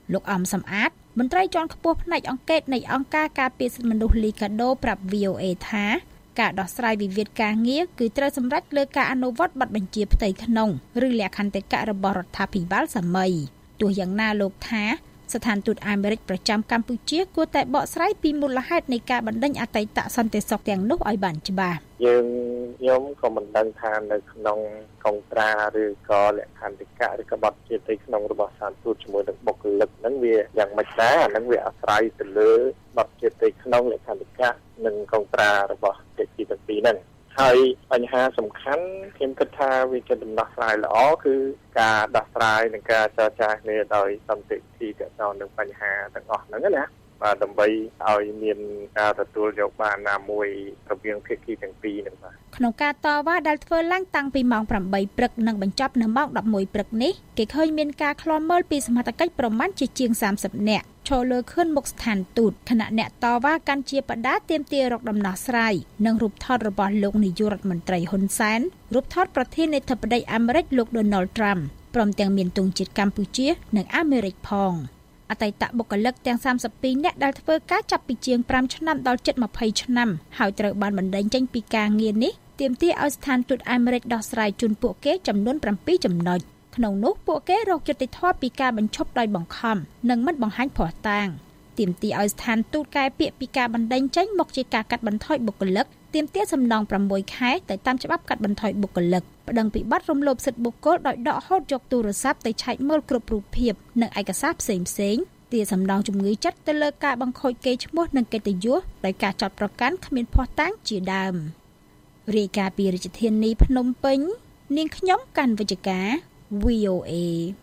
លោកអំសំអាតមន្ត្រីជាន់ខ្ពស់ផ្នែកអង្កេតនៃអង្គការការពារសិទ្ធិមនុស្សលីកាដូប្រាប់ វី អូ អេ ថាការដោះស្រាយវិវាទការងារគឺត្រូវសម្រេចលើការអនុវត្តបទបញ្ជាផ្ទៃក្នុងឬលក្ខន្តិកៈរបស់រដ្ឋាភិបាលសម័យទោះយ៉ាងណាលោកថាស្ថានទូតអាមេរិកប្រចាំកម្ពុជាគួរតែបកស្រាយពីមូលហេតុនៃការបណ្តេញអតីតសន្តិសុខទាំងនោះឲ្យបានច្បាស់យើងខ្ញុំក៏មិនដឹងថានៅក្នុងកុងត្រាឬក៏លក្ខន្តិកៈឬក៏បទជាផ្ទៃក្នុងរបស់ស្ថានទូតជាមួយនឹងបុគ្គលិកហ្នឹងវាយ៉ាងម៉េចដែរអាហ្នឹងវាអាស្រ័យទៅលើបទជាផ្ទៃក្នុងលក្ខន្តិកៈនិងកុងត្រារបស់ភាគីទាំងពីរហ្នឹងហើយបញ្ហាសំខាន់ខ្ញុំគិតថាវាជាដំណោះស្រាយល្អគឺការដោះស្រាយនិងការចរចាគ្នាដោយសន្តិវិធីទាក់ទងនឹងបញ្ហាទាំងអស់ហ្នឹងណាបាទដើម្បីឲ្យមានការទទួលយកបានណាមួយរវាងភាគីទាំងពីរហ្នឹងបាទក្នុងការតវ៉ាដែលធ្វើឡើងតាំងពីម៉ោងប្រាំបីព្រឹកនិងបញ្ចប់នៅម៉ោងដប់មួយព្រឹកនេះគេឃើញមានការឃ្លាំមើលពីសមត្ថកិច្ចប្រមាណជាជាងសាមសិបនាក់ឈរលើខឿនមុខស្ថានទូតខណៈអ្នកតវ៉ាកាន់ជាបដាទាមទាររកដំណោះស្រាយនិងរូបថតរបស់លោកនាយករដ្ឋមន្ត្រីហ៊ុនសែនរូបថតប្រធានាធិបតីអាមេរិកលោក Donald Trump ព្រមទាំងមានទង់ជាតិកម្ពុជានិងអាមេរិកផងអតីតបុគ្គលិកទាំងសាមសិបពីរនាក់ដែលធ្វើការចាប់ពីជាងប្រាំឆ្នាំដល់ជិតម្ភៃឆ្នាំហើយត្រូវបានបណ្តេញចេញពីការងារនេះទាមទារឲ្យស្ថានទូតអាមេរិកដោះស្រាយជូនពួកគេចំនួនប្រាំពីរចំណុចក្នុងនោះពួកគេរកយុត្តិធម៌ពីការបញ្ឈប់ដោយបង្ខំនិងមិនបង្ហាញភស្តុតាងទាមទារឲ្យស្ថានទូតកែពាក្យពីការបណ្តេញចេញមកជាការកាត់បន្ថយបុគ្គលិកទាមទារសំណងប្រាំមួយខែទៅតាមច្បាប់កាត់បន្ថយបុគ្គលិកប្តឹងពីបទរំលោភសិទ្ធិបុគ្គលដោយដកហូតយកទូរស័ព្ទទៅឆែកមើលគ្រប់រូបភាពនិងឯកសារផ្សេងៗទារសំណងជំងឺចិត្តទៅលើការបង្ខូចកេរ្តិ៍ឈ្មោះនិងកិត្តិយសដោយការចោទប្រកាន់គ្មានភស្តុតាងជាដើមរាយការណ៍ពីរាជធានីភ្នំពេញនាងខ្ញុំកាន់វិជ្ជការ វី អូ เอ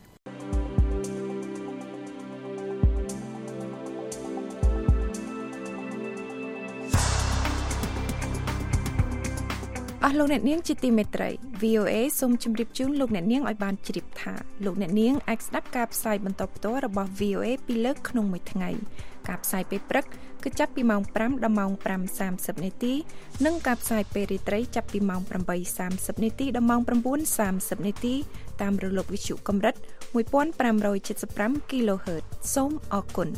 អស់លោកអ្នកនាងជាទីមេត្រី វី អូ เอ សូមជម្រាបជូនលោកអ្នកនាងឲ្យបានជ្រាបថាលោកអ្នកនាងអាចស្ដាប់ការផ្សាយបន្តផ្ទាល់របស់ វី អូ เอ ពីរលើកក្នុងមួយថ្ងៃការផ្សាយពេលព្រឹកគឺចាប់ពីម៉ោងប្រាំដល់ម៉ោងប្រាំសាមសិបនាទីនិងការផ្សាយពេលរាត្រីចាប់ពីម៉ោងប្រាំបីសាមសិបនាទីដល់ម៉ោងប្រាំបួនសាមសិបនាទីតាមរលកវិទ្យុកម្រិតមួយពាន់ប្រាំរយเจ็ดสิบห้า គីឡូហឺត សូមអរគុណ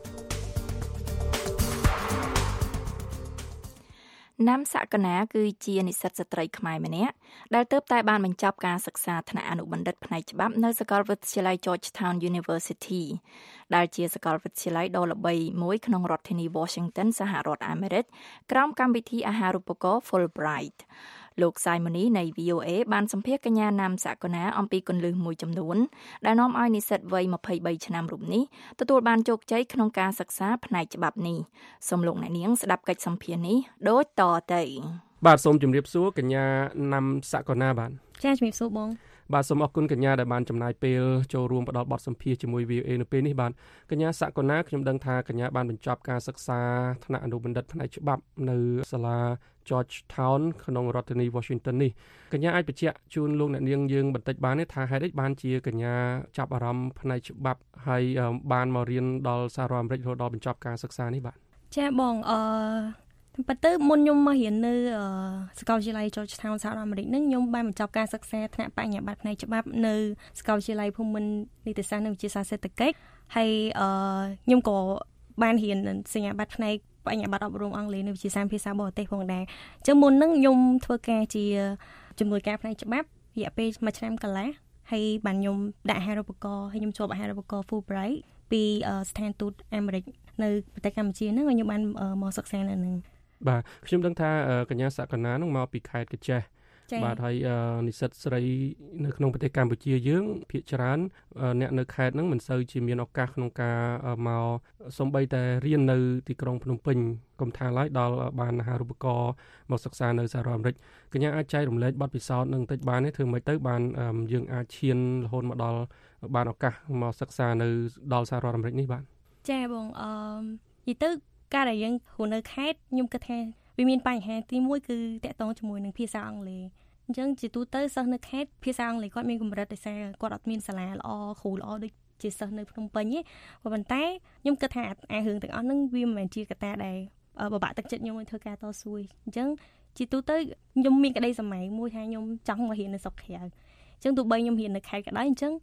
ណាំសក្កណាគឺជានិស្សិតស្ត្រីខ្មែរម្នាក់ដែលទើបតែបានបញ្ចប់ការសិក្សាថ្នាក់អនុបណ្ឌិតផ្នែកច្បាប់នៅសាកលវិទ្យាល័យ Georgetown University ដែលជាសាកលវិទ្យាល័យដ៏ល្បីមួយក្នុងរដ្ឋធានី Washington សហរដ្ឋអាមេរិកក្រោមកម្មវិធីអាហារូបករណ៍ Fulbright លោកសាយម៉ូនីនៃ វី អូ เอ បានសម្ភាសកញ្ញាណាំសក្កណាអំពីគន្លឹះមួយចំនួនដែលនាំឲ្យនិស្សិតវ័យម្ភៃបីឆ្នាំរូបនេះទទួលបានជោគជ័យក្នុងការសិក្សាផ្នែកច្បាប់នេះសូមលោកអ្នកនាងស្ដាប់កិច្ចសម្ភាសនេះដូចតទៅបាទសូមជម្រាបសួរកញ្ញាណាំសក្កណាបាទចាជំរាបសួរបងបាទសូមអរគុណកញ្ញាដែលបានចំណាយពេលចូលរួមផ្ដល់បទសម្ភាសជាមួយ វី អូ เอ នៅពេលនេះបាទកញ្ញាសក្កណាខ្ញុំដឹងថាកញ្ញាបានបញ្ចប់ការសិក្សាថ្នាក់អនុបណ្ឌិតផ្នែកច្បាប់នៅសាលា Georgetown ក្នុងរដ្ឋធានី Washington នេះកញ្ញាអាចបញ្ជាក់ជូនលោកអ្នកនាងយើងបន្តិចបានទេថាហេតុអីបានជាកញ្ញាចាប់អារម្មណ៍ផ្នែកច្បាប់ហើយបានមករៀនដល់សហរដ្ឋអាមេរិករហូតដល់បញ្ចប់ការសិក្សានេះបាទចាបងអឺប៉ុន្តែមុនខ្ញុំមករៀននៅសាកលវិទ្យាល័យ Georgetown សហរដ្ឋអាមេរិកនឹងខ្ញុំបានបញ្ចប់ការសិក្សាថ្នាក់បញ្ញាបត្រផ្នែកច្បាប់នៅសាកលវិទ្យាល័យភូមិន្ទនីតិសាស្ត្រនិងវិទ្យាសាស្ត្រសេដ្ឋកិច្ចហើយអឺខ្ញុំក៏បានរៀនសញ្ញាបត្រផ្នែកបញ្ញាបត្រអប់រំអង់គ្លេសនៅវិទ្យាសាស្ត្រភាសាបរទេសផងដែរអញ្ចឹងមុនហ្នឹងខ្ញុំធ្វើការជាជំនួយការផ្នែកច្បាប់រយៈពេលមួយឆ្នាំកន្លះហើយបានខ្ញុំដាក់អាហារូបករណ៍ហើយខ្ញុំជាប់អាហារូបករណ៍ Fulbright ពីស្ថានទូតអាមេរិកនៅប្រទេសកម្ពុជាហ្នឹងហើយខ្ញុំបានមកសិក្សានៅនឹងបាទខ្ញុំដឹងថាកញ្ញាសក្កណានឹងមកពីខេត្តកញ្ចេះបាទហើយនិស្សិតស្រីនៅក្នុងប្រទេសកម្ពុជាយើងភាគច្រើនអ្នកនៅខេត្តហ្នឹងមិនសូវជាមានឱកាសក្នុងការមកសំបីតែរៀននៅទីក្រុងភ្នំពេញកុំថាឡើយដល់បានអាហារូបករណ៍មកសិក្សានៅសហរដ្ឋអាមេរិកកញ្ញាអាចចែករំលែកបទពិសោធន៍នឹងបន្តិចបានទេធ្វើម៉េចទៅបានយើងអាចឈានរហូតមកដល់បានឱកាសមកសិក្សានៅដល់សហរដ្ឋអាមេរិកនេះបាទចាបងអឺនិយាយទៅការដែលយើងរស់នៅខេត្តខ្ញុំគិតថាវាមានបញ្ហាទីមួយគឺតាក់ទងជាមួយនឹងភាសាអង់គ្លេសអញ្ចឹងជាទូទៅសិស្សនៅខេត្តភាសាអង់គ្លេសគាត់មានកម្រិតដោយសារគាត់អត់មានសាលាល្អគ្រូល្អដូចជាសិស្សនៅភ្នំពេញទេប៉ុន្តែខ្ញុំគិតថាអារឿងទាំងអស់ហ្នឹងវាមិនមែនជាកត្តាដែលបបាក់ទឹកចិត្តខ្ញុំឲ្យធ្វើការតស៊ូអញ្ចឹងជាទូទៅខ្ញុំមានក្តីសម័យមួយថាខ្ញុំចង់មករៀននៅស្រុកក្រៅអញ្ចឹងទោះបីខ្ញុំរៀននៅខេត្តក៏ដោយអញ្ចឹង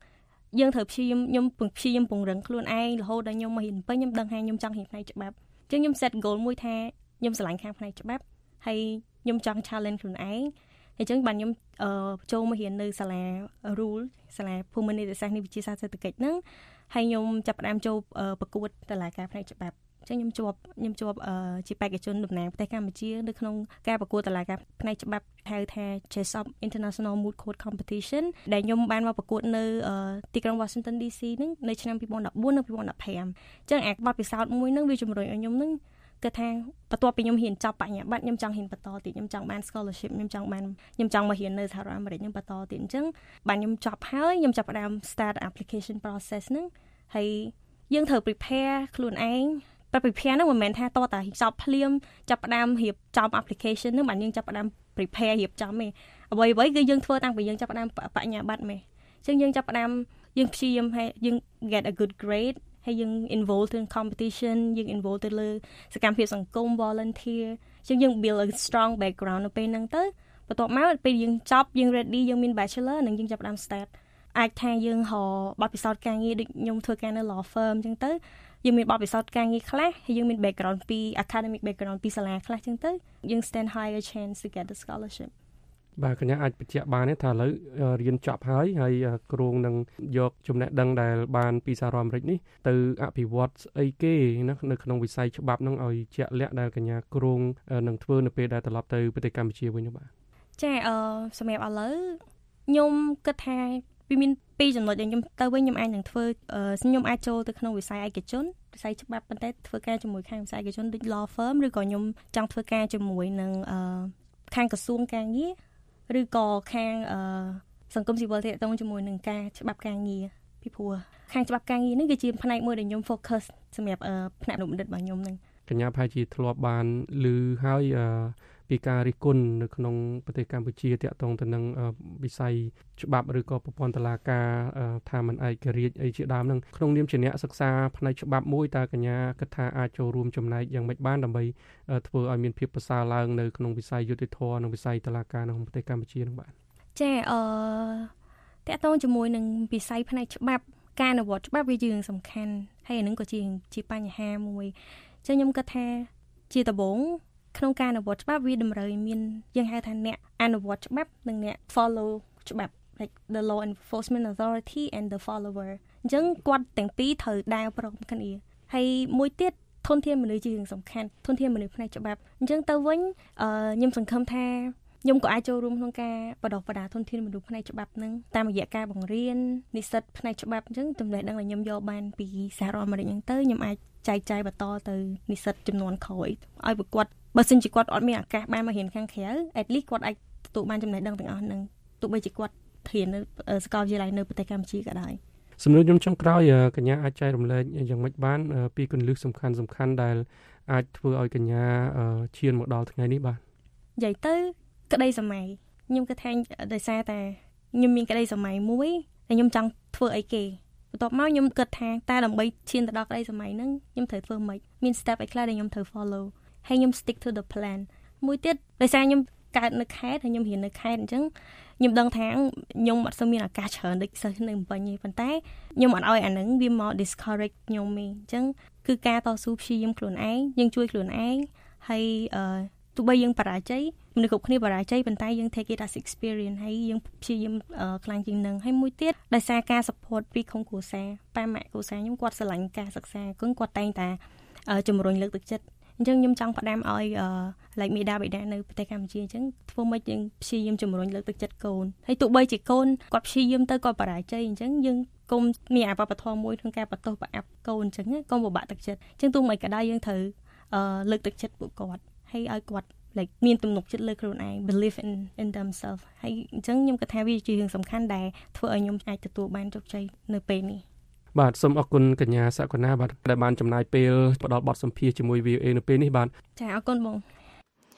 យើងត្រូវព្យាយាមខ្ញុំព្យាយាមពង្រឹងខ្លួនឯងរហូតដល់ខ្ញុំមកហ៊ានពេញខ្ញុំដឹងថាខ្ញុំចង់ហ៊ានផ្នែកច្បាប់អញ្ចឹងខ្ញុំ set goal មួយថាខ្ញុំស្រឡាញ់ខាងផ្នែកច្បាប់ហើយខ្ញុំចង់ challenge ខ្លួនឯងអញ្ចឹងបានខ្ញុំអឺចូលមករៀននៅសាលា rule សាលាភូមិនីតិសាស្ត្រនៃវិទ្យាសាស្ត្រសេដ្ឋកិច្ចហ្នឹងហើយខ្ញុំចាប់ផ្ដើមចូលប្រកួតតុលាការផ្នែកច្បាប់អញ្ចឹងខ្ញុំជាប់ខ្ញុំជាប់ជាបេក្ខជនតំណាងប្រទេសកម្ពុជានៅក្នុងការប្រកួតតុលាការផ្នែកច្បាប់ហៅថា J S O P International Moot Court Competition ដែលខ្ញុំបានមកប្រកួតនៅទីក្រុង Washington ឌី សី ហ្នឹងនៅឆ្នាំtwo thousand fourteenនិងtwo thousand fifteenអញ្ចឹងអាបទពិសោធន៍មួយហ្នឹងវាជំរុញឲ្យខ្ញុំហ្នឹងគឺថាបន្ទាប់ពីខ្ញុំហ៊ានចប់បញ្ញាបត្រខ្ញុំចង់ហ៊ានបន្តទៀតខ្ញុំចង់បាន scholarship ខ្ញុំចង់បានខ្ញុំចង់មករៀននៅសហរដ្ឋអាមេរិកខ្ញុំបន្តទៀតអញ្ចឹងបានខ្ញុំចប់ហើយខ្ញុំចាប់ផ្ដើម start application process ហ្នឹងហើយយើងត្រូវ prepare ខ្លួនឯងតែ prepare ហ្នឹងមិនមែនថាតតែចប់ភ្លាមចាប់ផ្ដើមរៀបចំ application ហ្នឹងបានយើងចាប់ផ្ដើម prepare រៀបចំទេអ្វីអ្វីគឺយើងធ្វើតាំងពីយើងចាប់ផ្ដើមបញ្ញាបត្រមែនអញ្ចឹងយើងចាប់ផ្ដើមយើងព្យាយាមឲ្យយើង get a good grade ហើយយើង involve ទៅ competition យើង involve ទៅលើសកម្មភាពសង្គម volunteer អញ្ចឹងយើង build a strong background នៅពេលហ្នឹងទៅបន្ទាប់មកពេលយើងចប់យើង ready យើងមាន bachelor និងយើងចាប់ផ្ដើម start អាចថាយើងរកបទពិសោធន៍ការងារដូចខ្ញុំធ្វើការនៅ law firm អញ្ចឹងទៅយើងមានបទពិសោធន៍ការងារខ្លះហើយយើងមាន background ពី academic background ពីសាលាខ្លះអញ្ចឹងទៅយើង stand higher chance to get the scholarship បាទកញ្ញាអាចបញ្ជាក់បានទេថាឥឡូវរៀនចប់ហើយហើយគ្រោងនឹងយកចំណេះដឹងដែលបានពីសហរដ្ឋអាមេរិកនេះទៅអភិវឌ្ឍអីគេណានៅក្នុងវិស័យច្បាប់នឹងឲ្យជាក់លាក់ដែលកញ្ញាគ្រោងនឹងធ្វើនៅពេលដែលត្រឡប់ទៅប្រទេសកម្ពុជាវិញបាទចាអឺសម្រាប់ឥឡូវខ្ញុំគិតថាវាមានពីរចំណុចដែលខ្ញុំទៅវិញខ្ញុំអាចនឹងធ្វើខ្ញុំអាចចូលទៅក្នុងវិស័យឯកជនវិស័យច្បាប់ប៉ុន្តែធ្វើការជាមួយខាងវិស័យឯកជនដូច law firm ឬក៏ខ្ញុំចង់ធ្វើការជាមួយនឹងខាងក្រសួងការងារឬក៏ខាងសង្គមស៊ីវិលទាក់ទងជាមួយនឹងការច្បាប់ការងារពីព្រោះខាងច្បាប់ការងារនេះគឺជាផ្នែកមួយដែលខ្ញុំ focus សម្រាប់ផ្នែកអនុបណ្ឌិតរបស់ខ្ញុំហ្នឹងកញ្ញាប្រហែលជាធ្លាប់បានឮហើយពីការរិះគន់នៅក្នុងប្រទេសកម្ពុជាទាក់ទងទៅនឹងវិស័យច្បាប់ឬក៏ប្រព័ន្ធតុលាការថាมันឯករាជ្យអីជាដើមហ្នឹងក្នុងនាមជាអ្នកសិក្សាផ្នែកច្បាប់មួយតើកញ្ញាគិតថាអាចចូលរួមចំណែកយ៉ាងម៉េចបានដើម្បីធ្វើឲ្យមានភាពប្រសើរឡើងនៅក្នុងវិស័យយុត្តិធម៌និងវិស័យតុលាការនៅក្នុងប្រទេសកម្ពុជាហ្នឹងបាទចាអឺតាក់ទងជាមួយនឹងវិស័យផ្នែកច្បាប់ការអនុវត្តច្បាប់វាជារឿងសំខាន់ហើយអានឹងក៏ជាជាបញ្ហាមួយចឹងខ្ញុំគិតថាជាដំបូងក្នុងការអនុវត្តច្បាប់វាតម្រូវមានយើងហៅថាអ្នកអនុវត្តច្បាប់និងអ្នក follow ច្បាប់ like the law enforcement authority and the follower អញ្ចឹងគាត់ទាំងពីរត្រូវដើរព្រមគ្នាហើយមួយទៀតធនធានមនុស្សជារឿងសំខាន់ធនធានមនុស្សផ្នែកច្បាប់អញ្ចឹងទៅវិញខ្ញុំសង្ឃឹមថាខ្ញុំក៏អាចចូលរួមក្នុងការបដិបត្តិធនធានមនុស្សផ្នែកច្បាប់ហ្នឹងតាមរយៈការបង្រៀននិស្សិតផ្នែកច្បាប់អញ្ចឹងចំណេះដឹងដែលខ្ញុំយកបានពីសហរដ្ឋអាមេរិកហ្នឹងទៅខ្ញុំអាចចែកចាយបន្តទៅនិស្សិតចំនួនក្រោយឲ្យប្រកួតបើសិនជាគាត់អត់មានឱកាសបានមករៀនខាងក្រៅ at least គាត់អាចទទួលបានចំណេះដឹងទាំងអស់ហ្នឹងទោះបីជាគាត់រៀននៅសាកលវិទ្យាល័យនៅប្រទេសកម្ពុជាក៏ដោយសំណួរខ្ញុំចុងក្រោយកញ្ញាអាចចែករំលែកយ៉ាងម៉េចបានពីគន្លឹះសំខាន់សំខាន់ដែលអាចធ្វើឲ្យកញ្ញាឈានមកដល់ថ្ងៃនេះបាទនិយាយទៅក្តីសម័យខ្ញុំគិតថាដោយសារតែខ្ញុំមានក្តីសម័យមួយដែលខ្ញុំចង់ធ្វើអីគេបន្ទាប់មកខ្ញុំគិតថាតើដើម្បីឈានទៅដល់ក្តីសម័យហ្នឹងខ្ញុំត្រូវធ្វើម៉េចមាន step អីខ្លះដែលខ្ញុំត្រូវ follow ហើយខ្ញុំ stick to the plan មួយទៀតដោយសារខ្ញុំកើតនៅខេត្តហើយខ្ញុំរៀននៅខេត្តអញ្ចឹងខ្ញុំដឹងថាខ្ញុំអត់សូវមានឱកាសច្រើនដូចសិស្សនៅបំពេញទេប៉ុន្តែខ្ញុំអត់ឲ្យអាហ្នឹងវាមក discourage ខ្ញុំទេអញ្ចឹងគឺការតស៊ូព្យាយាមខ្លួនឯងយើងជួយខ្លួនឯងហើយអឺទោះបីយើងបរាជ័យមនុស្សគ្រប់គ្នាបរាជ័យប៉ុន្តែយើង take it as experience ហើយយើងព្យាយាមខ្លាំងជាងនឹងហើយមួយទៀតដោយសារការ support ពីក្រុមគ្រួសារប៉ាម៉ាក់គ្រួសារខ្ញុំគាត់ស្រឡាញ់ការសិក្សាគាត់គាត់តែងតែជំរុញលើកទឹកចិត្តអញ្ចឹងខ្ញុំចង់ផ្ដាំឲ្យ like មេដាបេដានៅប្រទេសកម្ពុជាអញ្ចឹងធ្វើម៉េចយើងព្យាយាមជំរុញលើកទឹកចិត្តកូនហើយទោះបីជាកូនគាត់ព្យាយាមទៅគាត់បរាជ័យអញ្ចឹងយើងកុំមានអាវប្បធម៌មួយក្នុងការបន្ទោសប្រអាប់កូនអញ្ចឹងកុំពិបាកទឹកចិត្តអញ្ចឹងទោះមិនក៏ដោយយើងត្រូវលើកទឹកចិត្តពួកគាត់ហើយឲ្យគាត់ like មានទំនុកចិត្តលើខ្លួនឯង believe in in themselves ហើយអញ្ចឹងខ្ញុំគិតថាវាជារឿងសំខាន់ដែលធ្វើឲ្យខ្ញុំអាចទទួលបានជោគជ័យនៅពេលនេះបាទសូមអរគុណកញ្ញាសកលណាបាទដែលបានចំណាយពេលផ្ដល់បទសម្ភាសន៍ជាមួយ វី អូ អេ នៅពេលនេះបាទចាអរគុណបង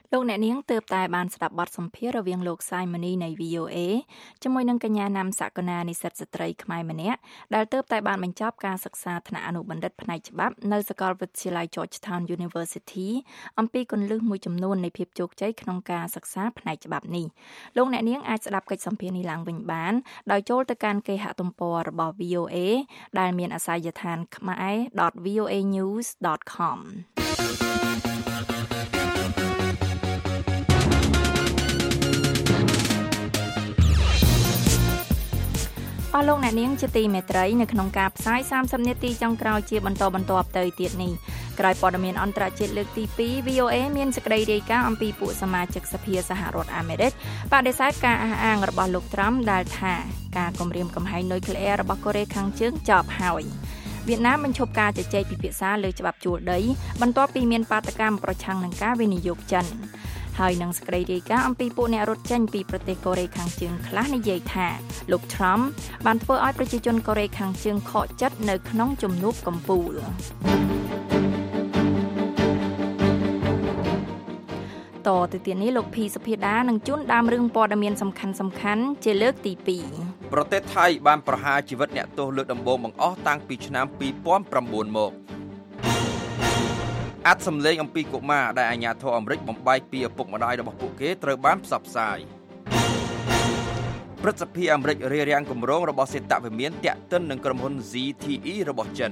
លោកអ្នកនាងទើបតែបានស្ដាប់បទសម្ភាសន៍រវាងលោកសាយមនីនៃ វី អូ เอ ជាមួយនឹងកញ្ញាណាំសក្កណានិស្សិតស្ត្រីខ្មែរម្នាក់ដែលទើបតែបានបញ្ចប់ការសិក្សាថ្នាក់អនុបណ្ឌិតផ្នែកច្បាប់នៅសាកលវិទ្យាល័យ Georgetown University អំពីគន្លឹះមួយចំនួននៃភាពជោគជ័យក្នុងការសិក្សាផ្នែកច្បាប់នេះលោកអ្នកនាងអាចស្ដាប់កិច្ចសម្ភាសន៍នេះឡើងវិញបានដោយចូលទៅកាន់គេហទំព័ររបស់ វី អូ เอ ដែលមានអាសយដ្ឋាន khmae ដត វី អូ เอ ញូស ដត comអស់លោកអ្នកនាងជាទីមេត្រីនៅក្នុងការផ្សាយសាមសិបនាទីចុងក្រោយជាបន្តបន្ទាប់ទៅទៀតនេះក្រោយព័ត៌មានអន្តរជាតិលើកទីពីរ វី អូ เอ មានសេចក្តីរាយការណ៍អំពីពួកសមាជិកសភាសហរដ្ឋអាមេរិកបដិសេធការអះអាងរបស់លោកត្រាំដែលថាការគំរាមកំហែងនុយក្លេអ៊ែររបស់កូរ៉េខាងជើងចប់ហើយវៀតណាមបញ្ឈប់ការជជែកពិភាក្សាលើច្បាប់ជួលដីបន្ទាប់ពីមានបាតកម្មប្រឆាំងនឹងការវិនិយោគចិនហើយនឹងសេចក្តីរាយការណ៍អំពីពួកអ្នករត់ចេញពីប្រទេសកូរ៉េខាងជើងខ្លះនិយាយថាលោក Trump បានធ្វើឲ្យប្រជាជនកូរ៉េខាងជើងខកចិត្តនៅក្នុងជំនួបកំពូលតទៅទៀតនេះលោកភីសុភាដានឹងជូនដើមរឿងព័ត៌មានសំខាន់សំខាន់ជាលើកទីពីរប្រទេសថៃបានប្រហារជីវិតអ្នកទោសលើកដំបូងបង្អស់តាំងពីឆ្នាំពីរពាន់ប្រាំបួនមកអត្តសម្លេងអំពីកុមារដែលអាជ្ញាធរអាមេរិកបំបែកពីឪពុកម្ដាយរបស់ពួកគេត្រូវបានផ្សព្វផ្សាយព្រឹទ្ធសភាអាមេរិករារាំងគម្រោងរបស់សេតវិមានតាក់ទិននឹងក្រុមហ៊ុន ហ្ស៊ី ที อี របស់ចិន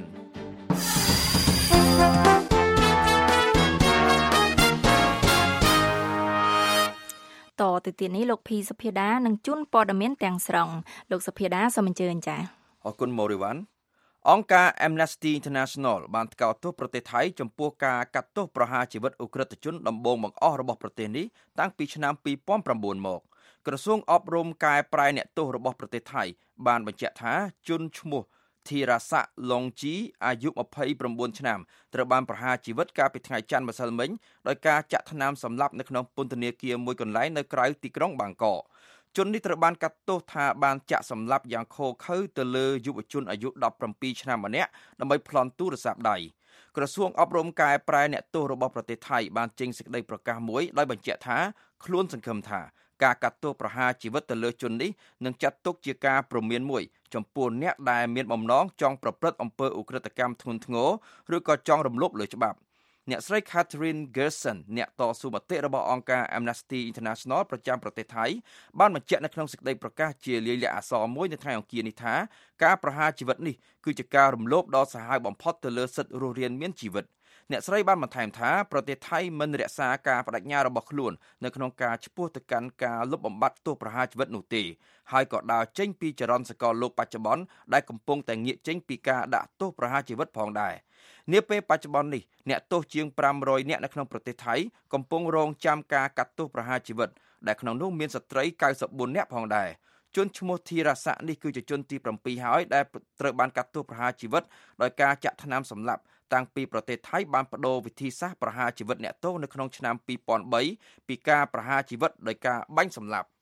តទៅទៀតនេះលោកភីសុភាដានឹងជូនព័ត៌មានទាំងស្រុងលោកសុភាដាសូមអញ្ជើញចា៎អរគុណម៉ូរីវ៉ាន់អង្គការ Amnesty International បានថ្កោលទោសប្រទេសថៃចំពោះការកាត់ទោសប្រហារជីវិតអ ுக ្រិតជនដំបូងបង្អស់របស់ប្រទេសនេះតាំងពីឆ្នាំពីរពាន់ប្រាំបួនមកក្រសួងអប់រំកែប្រែអ្នកទោសរបស់ប្រទេសថៃបានបញ្ជាក់ថាជនឈ្មោះធីរ៉ាសាក់ឡុងជីអាយុម្ភៃប្រាំបួនឆ្នាំត្រូវបានប្រហារជីវិតកាលពីថ្ងៃច័ន្ទម្សិលមិញដោយការចាក់ថ្នាំសម្លាប់នៅក្នុងពន្ធនាគារមួយកន្លែងនៅក្រៅទីក្រុងបាងកកជននេះត្រូវបានកាត់ទោសថាបានចាក់សម្លាប់យ៉ាងឃោរឃៅទៅលើយុវជនអាយុដប់ប្រាំពីរឆ្នាំម្នាក់ដើម្បីប្លន់ទូរស័ព្ទដៃក្រសួងអប់រំកែប្រែអ្នកទោសរបស់ប្រទេសថៃបានចេញសេចក្តីប្រកាសមួយដោយបញ្ជាក់ថាខ្លួនសង្ឃឹមថាការកាត់ទោសប្រហារជីវិតទៅលើជននេះនឹងចាត់ទុកជាការព្រមានមួយចំពោះអ្នកដែលមានបំណងចង់ប្រព្រឹត្តអំពើឧក្រិដ្ឋកម្មធ្ងន់ធ្ងរឬក៏ចង់រំលោភលើច្បាប់អ្នកស្រី Catherine Gerson អ្នកតស៊ូមតិរបស់អង្គការ Amnesty International ប្រចាំប្រទេសថៃបានបញ្ជាក់នៅក្នុងសេចក្តីប្រកាសជាលាយលក្ខណ៍អក្សរមួយនៅថ្ងៃអង្គារនេះថាការប្រហារជីវិតនេះគឺជាការរំលោភដ៏សាហាវបំផុតទៅលើសិទ្ធិរស់រានមានជីវិតអ្នកស្រីបានបន្ថែមថាប្រទេសថៃមិនរក្សាការបដិញ្ញារបស់ខ្លួននៅក្នុងការឈ្មោះទៅកាន់ការលុបបំបាត់ទោសប្រហារជីវិតនោះទេហើយក៏ដើរចេញពីចរន្តសកលលោកបច្ចុប្បន្នដែលកំពុងតែងាកចេញពីការដាក់ទោសប្រហារជីវិតផងដែរនាពេលបច្ចុប្បន្ននេះអ្នកទោសជាងប្រាំរយនាក់នៅក្នុងប្រទេសថៃកំពុងរងចាំការកាត់ទោសប្រហារជីវិតដែលក្នុងនោះមានស្ត្រីកៅសិបបួននាក់ផងដែរជនឈ្មោះធីរ៉ាសាក់នេះគឺជាជនទីប្រាំពីរហើយដែលត្រូវបានកាត់ទោសប្រហារជីវិតដោយការចាក់ថ្នាំសម្លាប់តាំងពីប្រទេសថៃបានបដូរវិធីសាស្ត្រប្រហារជីវិតអ្នកទោសនៅក្នុងឆ្នាំពីរពាន់បីពីការប្រហារជីវិតដោយការបាញ់សម្លាប់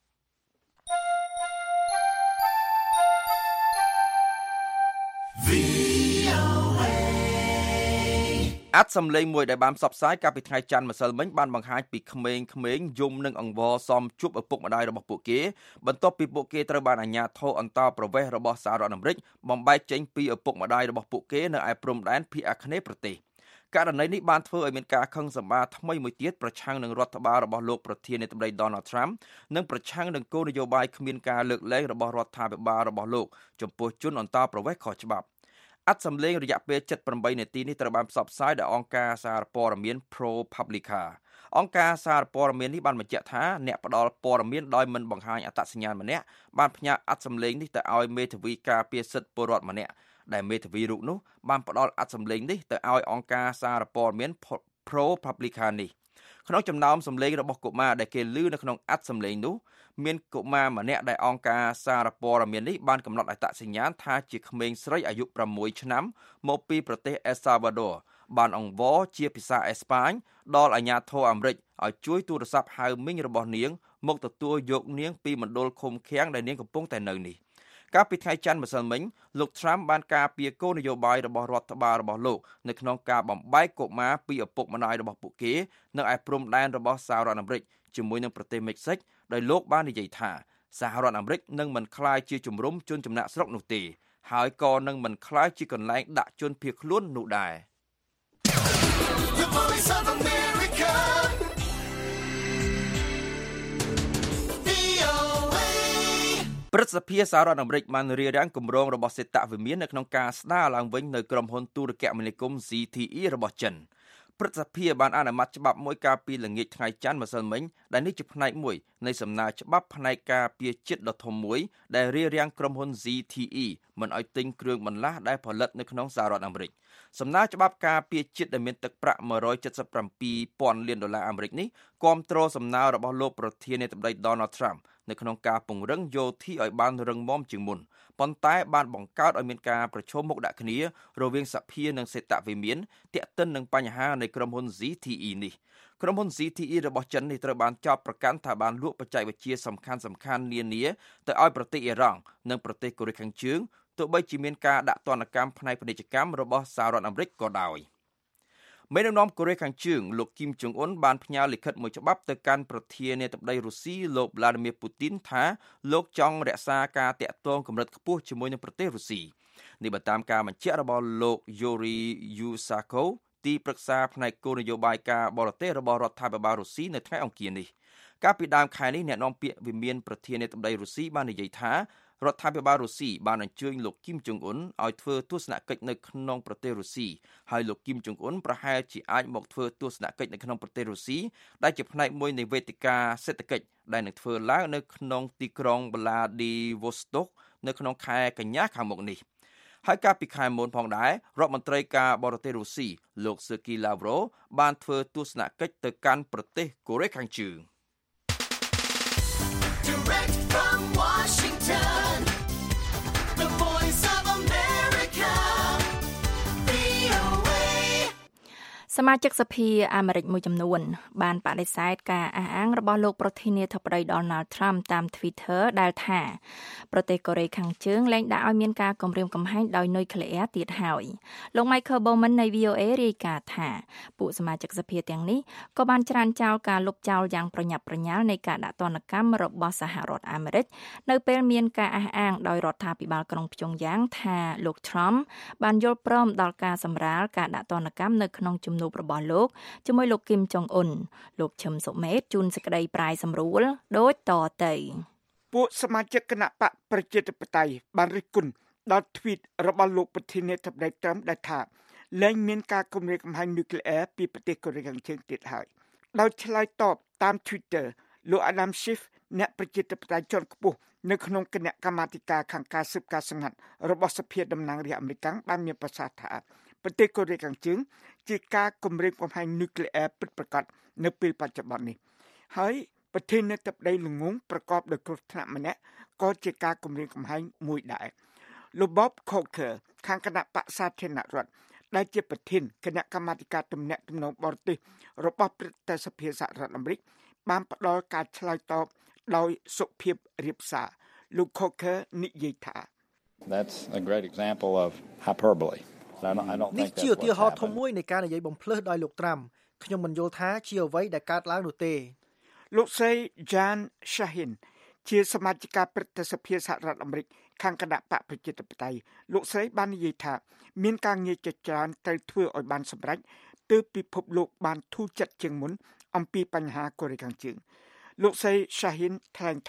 អត្តសម្លេងមួយដែលបានផ្សព្វផ្សាយកាលពីថ្ងៃច័ន្ទម្សិលមិញបានបង្ហាញពីក្មេងៗយំនឹងអង្វរសមជួបឪពុកម្ដាយរបស់ពួកគេបន្ទាប់ពីពួកគេត្រូវបានអាជ្ញាធរអន្តរប្រវេសន៍របស់សហរដ្ឋអាមេរិកបំបែកចេញពីឪពុកម្ដាយរបស់ពួកគេនៅឯព្រំដែនភាគអាគ្នេយ៍ប្រទេសករណីនេះបានធ្វើឲ្យមានការខឹងសម្បារថ្មីមួយទៀតប្រឆាំងនឹងរដ្ឋបាលរបស់លោកប្រធានាធិបតី Donald Trump និងប្រឆាំងនឹងគោលនយោបាយគ្មានការលើកលែងរបស់រដ្ឋាភិបាលរបស់លោកចំពោះជនអន្តរប្រវេសន៍ខុសច្បាប់អត្តសម្លេងរយៈពេល칠십팔នាទីនេះត្រូវបានផ្សព្វផ្សាយដោយអង្គការសារព័ត៌មាន ProPublica អង្គការសារព័ត៌មាននេះបានបញ្ជាក់ថាអ្នកផ្ដល់ព័ត៌មានដោយមិនបង្ហាញអត្តសញ្ញាណម្នាក់បានផ្ញើអត្តសម្លេងនេះទៅឲ្យមេធាវីការពារសិទ្ធិពលរដ្ឋម្នាក់ដែលមេធាវីរូបនោះបានផ្ដល់អត្តសម្លេងនេះទៅឲ្យអង្គការសារព័ត៌មាន ProPublica នេះក្នុងចំណោមសម្លេងរបស់កុមារដែលគេឮនៅក្នុងអត្តសម្លេងនោះមានកុមារម្នាក់ដែលអង្គការសារព័ត៌មាននេះបានកំណត់អត្តសញ្ញាណថាជាក្មេងស្រីអាយុប្រាំមួយឆ្នាំមកពីប្រទេសអេលសាវ៉ាដូបានអង្វរជាភាសាអេស្ប៉ាញដល់អាជ្ញាធរអាមេរិកឲ្យជួយទូរស័ព្ទហៅមីងរបស់នាងមកទទួលយកនាងពីមណ្ឌលឃុំឃាំងដែលនាងកំពុងតែនៅនេះកាលពីថ្ងៃច័ន្ទម្សិលមិញលោក Trump បានការពារគោលនយោបាយរបស់រដ្ឋបាលរបស់លោកនៅក្នុងការបំបែកកុមារពីឪពុកម្ដាយរបស់ពួកគេនៅឯព្រំដែនរបស់សហរដ្ឋអាមេរិកជាមួយនឹងប្រទេសមិចស៊ិកដោយលោកបាននិយាយថាសហរដ្ឋអាមេរិកនឹងមិនក្លាយជាជំរំជនចំណាក់ស្រុកនោះទេហើយក៏នឹងមិនក្លាយជាកន្លែងដាក់ជនភៀសខ្លួននោះដែរព្រឹទ្ធសភាសហរដ្ឋអាមេរិកបានរារាំងគម្រោងរបស់សេតវិមាននៅក្នុងការស្ដារឡើងវិញនៅក្រុមហ៊ុនទូរគមនាគមន៍ ซี ที อี របស់ចិនព្រឹទ្ធសភាបានអនុម័តច្បាប់មួយកាលពីល្ងាចថ្ងៃច័ន្ទម្សិលមិញដែលនេះជាផ្នែកមួយនៃសំណើច្បាប់ផ្នែកការពារជាតិដ៏ធំមួយដែលរារាំងក្រុមហ៊ុន ซี ที อี មិនឲ្យទិញគ្រឿងបន្លាស់ដែលផលិតនៅក្នុងសហរដ្ឋអាមេរិកសំណើច្បាប់ការពារជាតិដែលមានទឹកប្រាក់one hundred seventy-seven thousandលានដុល្លារអាមេរិកនេះគាំទ្រសំណើរបស់លោកប្រធានាធិបតី Donald Trump នៅក្នុងការពង្រឹងយោធាឲ្យបានរឹងមាំជាងមុនប៉ុន្តែបានបង្កើតឲ្យមានការប្រឈមមុខដាក់គ្នារវាងសភានិងសេតវិមានទាក់ទិននឹងបញ្ហានៃក្រុមហ៊ុន ซี ที อี នេះក្រុមហ៊ុន ซี ที อี របស់ចិននេះត្រូវបានចោទប្រកាន់ថាបានលក់បច្ចេកវិទ្យាសំខាន់សំខាន់នានាទៅឲ្យប្រទេសអ៊ីរ៉ង់និងប្រទេសកូរ៉េខាងជើងទោះបីជាមានការដាក់ទណ្ឌកម្មផ្នែកពាណិជ្ជកម្មរបស់សហរដ្ឋអាមេរិកក៏ដោយមេដឹកនាំកូរ៉េខាងជើងលោកគីមចុងអ៊ុនបានផ្ញើលិខិតមួយច្បាប់ទៅកាន់ប្រធានាធិបតីរុស្ស៊ីលោក Vladimir Putin ថាលោកចង់រក្សាការតាក់ទងកម្រិតខ្ពស់ជាមួយនឹងប្រទេសរុស្ស៊ីនេះបើតាមការបញ្ជាក់របស់លោក Yuri Yusakov ទីប្រឹក្សាផ្នែកគោលនយោបាយការបរទេសរបស់រដ្ឋាភិបាលរុស្ស៊ីនៅថ្ងៃអង្គារនេះកាលពីដើមខែនេះអ្នកនាំពាក្យវិមានប្រធានាធិបតីរុស្ស៊ីបាននិយាយថារដ្ឋាភិបាលរុស្ស៊ីបានអញ្ជើញលោកគីមចុងអ៊ុនឲ្យធ្វើទស្សនកិច្ចនៅក្នុងប្រទេសរុស្ស៊ីហើយលោកគីមចុងអ៊ុនប្រហែលជាអាចមកធ្វើទស្សនកិច្ចនៅក្នុងប្រទេសរុស្ស៊ីដែលជាផ្នែកមួយនៃវេទិកាសេដ្ឋកិច្ចដែលនឹងធ្វើឡើងនៅក្នុងទីក្រុង Vladivostok នៅក្នុងខែកញ្ញាខាងមុខនេះហើយកាលពីខែមុនផងដែររដ្ឋមន្ត្រីការបរទេសរុស្ស៊ីលោក Sergei Lavrov បានធ្វើទស្សនកិច្ចទៅកាន់ប្រទេសកូរ៉េខាងជើង Direct from Washington, the voice of America, វី អូ เอសមាជិកសភាអាមេរិកមួយចំនួនបានបដិសេធការអះអាងរបស់លោកប្រធានាធិបតី Donald Trump តាម Twitter ដែលថាប្រទេសកូរ៉េខាងជើងលែងដាក់ឲ្យមានការគំរាមកំហែងដោយនុយក្លេអ៊ែរទៀតហើយលោក Michael Bowman នៃ វី អូ เอ រាយការណ៍ថាពួកសមាជិកសភាទាំងនេះក៏បានច្រានចោលការលុបចោលយ៉ាងប្រញាប់ប្រញាល់នៃការដាក់ទណ្ឌកម្មរបស់សហរដ្ឋអាមេរិកនៅពេលមានការអះអាងដោយរដ្ឋាភិបាលក្រុងព្យុងយ៉ាងថាលោក Trump បានយល់ព្រមដល់ការសម្រាលការដាក់ទណ្ឌកម្មនៅក្នុងជំនួបរបស់លោកជាមួយលោកគីមចុងអ៊ុនលោកឈឹមសុមេតជួនសេចក្តីប្រាយសម្រួលដូចតទៅពួកសមាជិកគណៈបកប្រជាធិបតេយ្យបានរិះគន់ដល់ tweet របស់លោកប្រធានាធិបតី Trump ដែលថាលែងមានការគំរាមកំហែងនុយក្លេអ៊ែរពីប្រទេសកូរ៉េខាងជើងទៀតហើយដោយឆ្លើយតបតាម Twitter លោក Adam Schiff អ្នកប្រជាធិបតេយ្យជាន់ខ្ពស់នៅក្នុងគណៈកម្មាធិការខាងការស៊ើបការណ៍សម្ងាត់របស់សភាតំណាងរាស្ត្រអាមេរិកបានមានប្រសាសន៍ថាប្រទេសកូរ៉េខាងជើងជាការគំរាមកំហែងនុយក្លេអ៊ែរពិតប្រាកដនៅពេលបច្ចុប្បន្ននេះហើយប្រធានាធិបតីល្ងងប្រកបដោយគ្រោះថ្នាក់ម្នាក់ក៏ជាការគំរាមកំហែងមួយដែរលោក Bob Corker ខាងគណៈបក្សសាធារណរដ្ឋដែលជាប្រធានគណៈកម្មាធិការទំនាក់ទំនងបរទេសរបស់ព្រឹទ្ធសភាសហរដ្ឋអាមេរិកបានផ្ដល់ការឆ្លើយតបដោយសុភាពរាបសារលោក Corker និយាយថា That's a great example of hyperbole. I don't, I don't នេះ think ជា that's ឧទាហរណ៍ what ធំមួយនៃការនិយាយបំភ្លើសដោយលោកត្រាំខ្ញុំមិនយល់ថាជាអ្វីដែលកើតឡើងនោះទេលោកស្រី Jan Shaheen ជាសមាជិកព្រឹទ្ធសភាសហរដ្ឋអាមេរិកខាងគណៈបកប្រជាធិបតេយ្យលោកស្រីបាននិយាយថាមានការងារជាច្រើនត្រូវធ្វើឲ្យបានសម្រេចទើបពិភពលោកបានធូរចិត្តជាងមុនអំពីបញ្ហាកូរ៉េខាងជើងលោកស្រី Shaheen ថ្លែងថា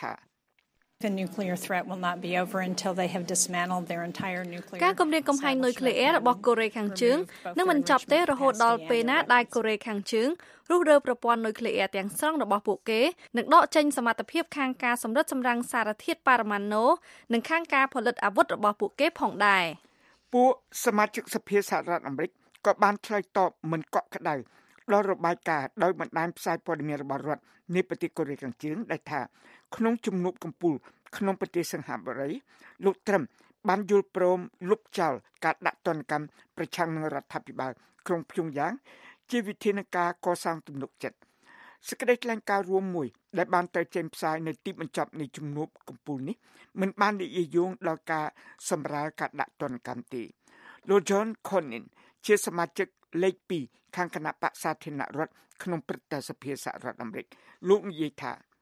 The nuclear threat will not be over until they have dismantled their entire nuclear ការគំរាមកំហែងនុយក្លេអ៊ែររបស់កូរ៉េខាងជើងនឹងមិនចប់ទេរហូតដល់ពេលណាដែលកូរ៉េខាងជើងរុះរើប្រព័ន្ធនុយក្លេអ៊ែរទាំងស្រុងរបស់ពួកគេនិងដកចេញសមត្ថភាពខាងការសម្រិតសម្រាំងសារធាតុបរមាណូនិងខាងការផលិតអាវុធរបស់ពួកគេផងដែរពួកសមាជិកសភាសហរដ្ឋអាមេរិកក៏បានឆ្លើយតបមិនកក់ក្ដៅដល់របាយការណ៍ដោយបណ្ដាញផ្សាយព័ត៌មានរបស់រដ្ឋនៃប្រទេសកូរ៉េខាងជើងដែលថាក្នុងជំនួបកំពូលក្នុងប្រទេសសិង្ហបុរីលោកត្រឹមបានយល់ព្រមលុបចោលការដាក់ទណ្ឌកម្មប្រឆាំងនឹងរដ្ឋាភិបាលក្រុងព្យុងយ៉ាងជាវិធានការកសាងទំនុកចិត្តសេចក្តីថ្លែងការណ៍រួមមួយដែលបានទៅចេញផ្សាយនៅទីបញ្ចប់នៃជំនួបកំពូលនេះមិនបាននិយាយយោងដល់ការសម្រាលការដាក់ទណ្ឌកម្មទេលោក John Cornyn ជាសមាជិកលេខពីរខាងគណៈបក្សសាធារណរដ្ឋក្នុងព្រឹទ្ធសភាសហរដ្ឋអាមេរិកលោកនិយាយថា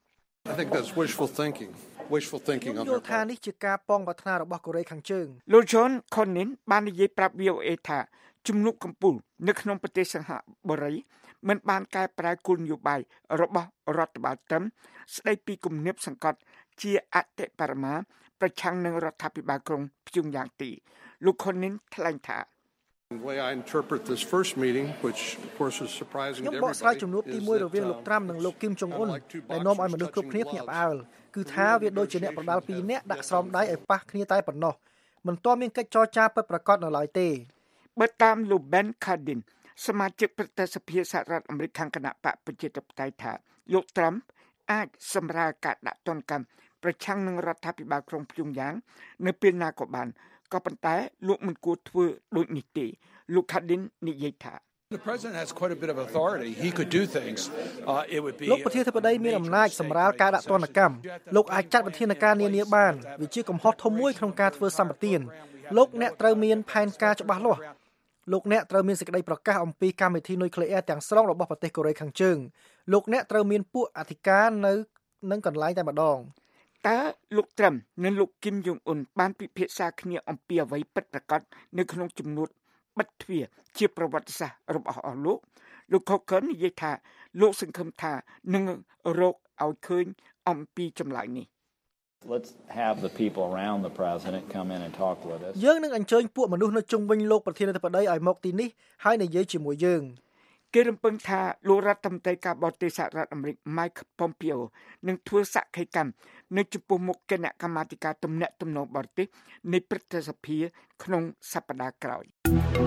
I think that's wishful thinking wishful thinking on យល់ថានេះជាការប៉ងប្រាថ្នារបស់កូរ៉េខាងជើងលោក John Cornyn បាននិយាយប្រាប់ វី អូ អេ ថាជំនួបកំពូលនៅក្នុងប្រទេសសិង្ហបុរីមិនបានកែប្រែគោលនយោបាយរបស់រដ្ឋបាលត្រឹមស្ដីពីគំនាបសង្កត់ជាអតិបរមាប្រឆាំងនឹងរដ្ឋាភិបាលក្រុងព្យុងយ៉ាងទីលោក Cornyn ថ្លែងថា The way I interpret this first meeting which of course was surprising to everybody ខ្ញុំបកស្រាយជំនួបទីមួយរវាងលោកត្រាំនិងលោកគីមចុងអ៊ុនដែលនាំឲ្យមនុស្សគ្រប់គ្នាភ្ញាក់ផ្អើលគឺថាវាដូចជាអ្នកប្រដាល់ពីរនាក់ដាក់ស្រោមដៃឲ្យប៉ះគ្នាតែប៉ុណ្ណោះមិនទាន់មានកិច្ចចរចាពិតប្រាកដនៅឡើយទេបើតាមលោក Ben Cardin សមាជិកប្រតិសភាសហរដ្ឋអាមេរិកខាងគណៈបកប្រជាធិបតេយ្យថាលោកត្រាំអាចសម្រាលការដាក់ទណ្ឌកម្មប្រឆាំងនឹងរដ្ឋាភិបាលក្រុងព្យុងយ៉ាងនៅពេលណាក៏បានក៏ប៉ុន្តែលោកមិនគួរធ្វើដូចនេះទេលោក Cardin និយាយថា The president has quite a bit of authority. He could do things. Uh, it would be លោកប្រធានាធិបតីមានអំណាចសម្រាលការដាក់ទណ្ឌកម្មលោកអាចចាត់វិធានការនានាបានវាជាកំហុសធំមួយក្នុងការធ្វើសម្បទានលោកអ្នកត្រូវមានផែនការច្បាស់លាស់លោកអ្នកត្រូវមានសេចក្តីប្រកាសអំពីកម្មវិធីនុយក្លេអ៊ែរទាំងស្រុងរបស់ប្រទេសកូរ៉េខាងជើងលោកអ្នកត្រូវមានពួកអធិការនៅនឹងកន្លែងតែម្ដងតើលោកត្រាំនិងលោកគីមយ៉ុងអ៊ុនបានពិភាក្សាគ្នាអំពីអ្វីពិតប្រាកដនៅក្នុងជំនួបបិទទ្វារជាប្រវត្តិសាស្ត្ររបស់អស់លោកលោក Coker និយាយថាលោកសង្ឃឹមថានឹងរកឲ្យឃើញអំពីចម្លើយនេះ Let's have the people around the president come in and talk with us យើងនឹងអញ្ជើញពួកមនុស្សនៅជុំវិញលោកប្រធានាធិបតីឲ្យមកទីនេះហើយនិយាយជាមួយយើងគេរំពឹងថាលោករដ្ឋមន្ត្រីការបរទេសសហរដ្ឋអាមេរិក Mike Pompeo នឹងធ្វើសកម្មនៅចំពោះមុខគណៈកម្មាធិការទំនាក់ទំនងបរទេសនៃព្រឹទ្ធសភាក្នុងសប្តាហ៍ក្រោយ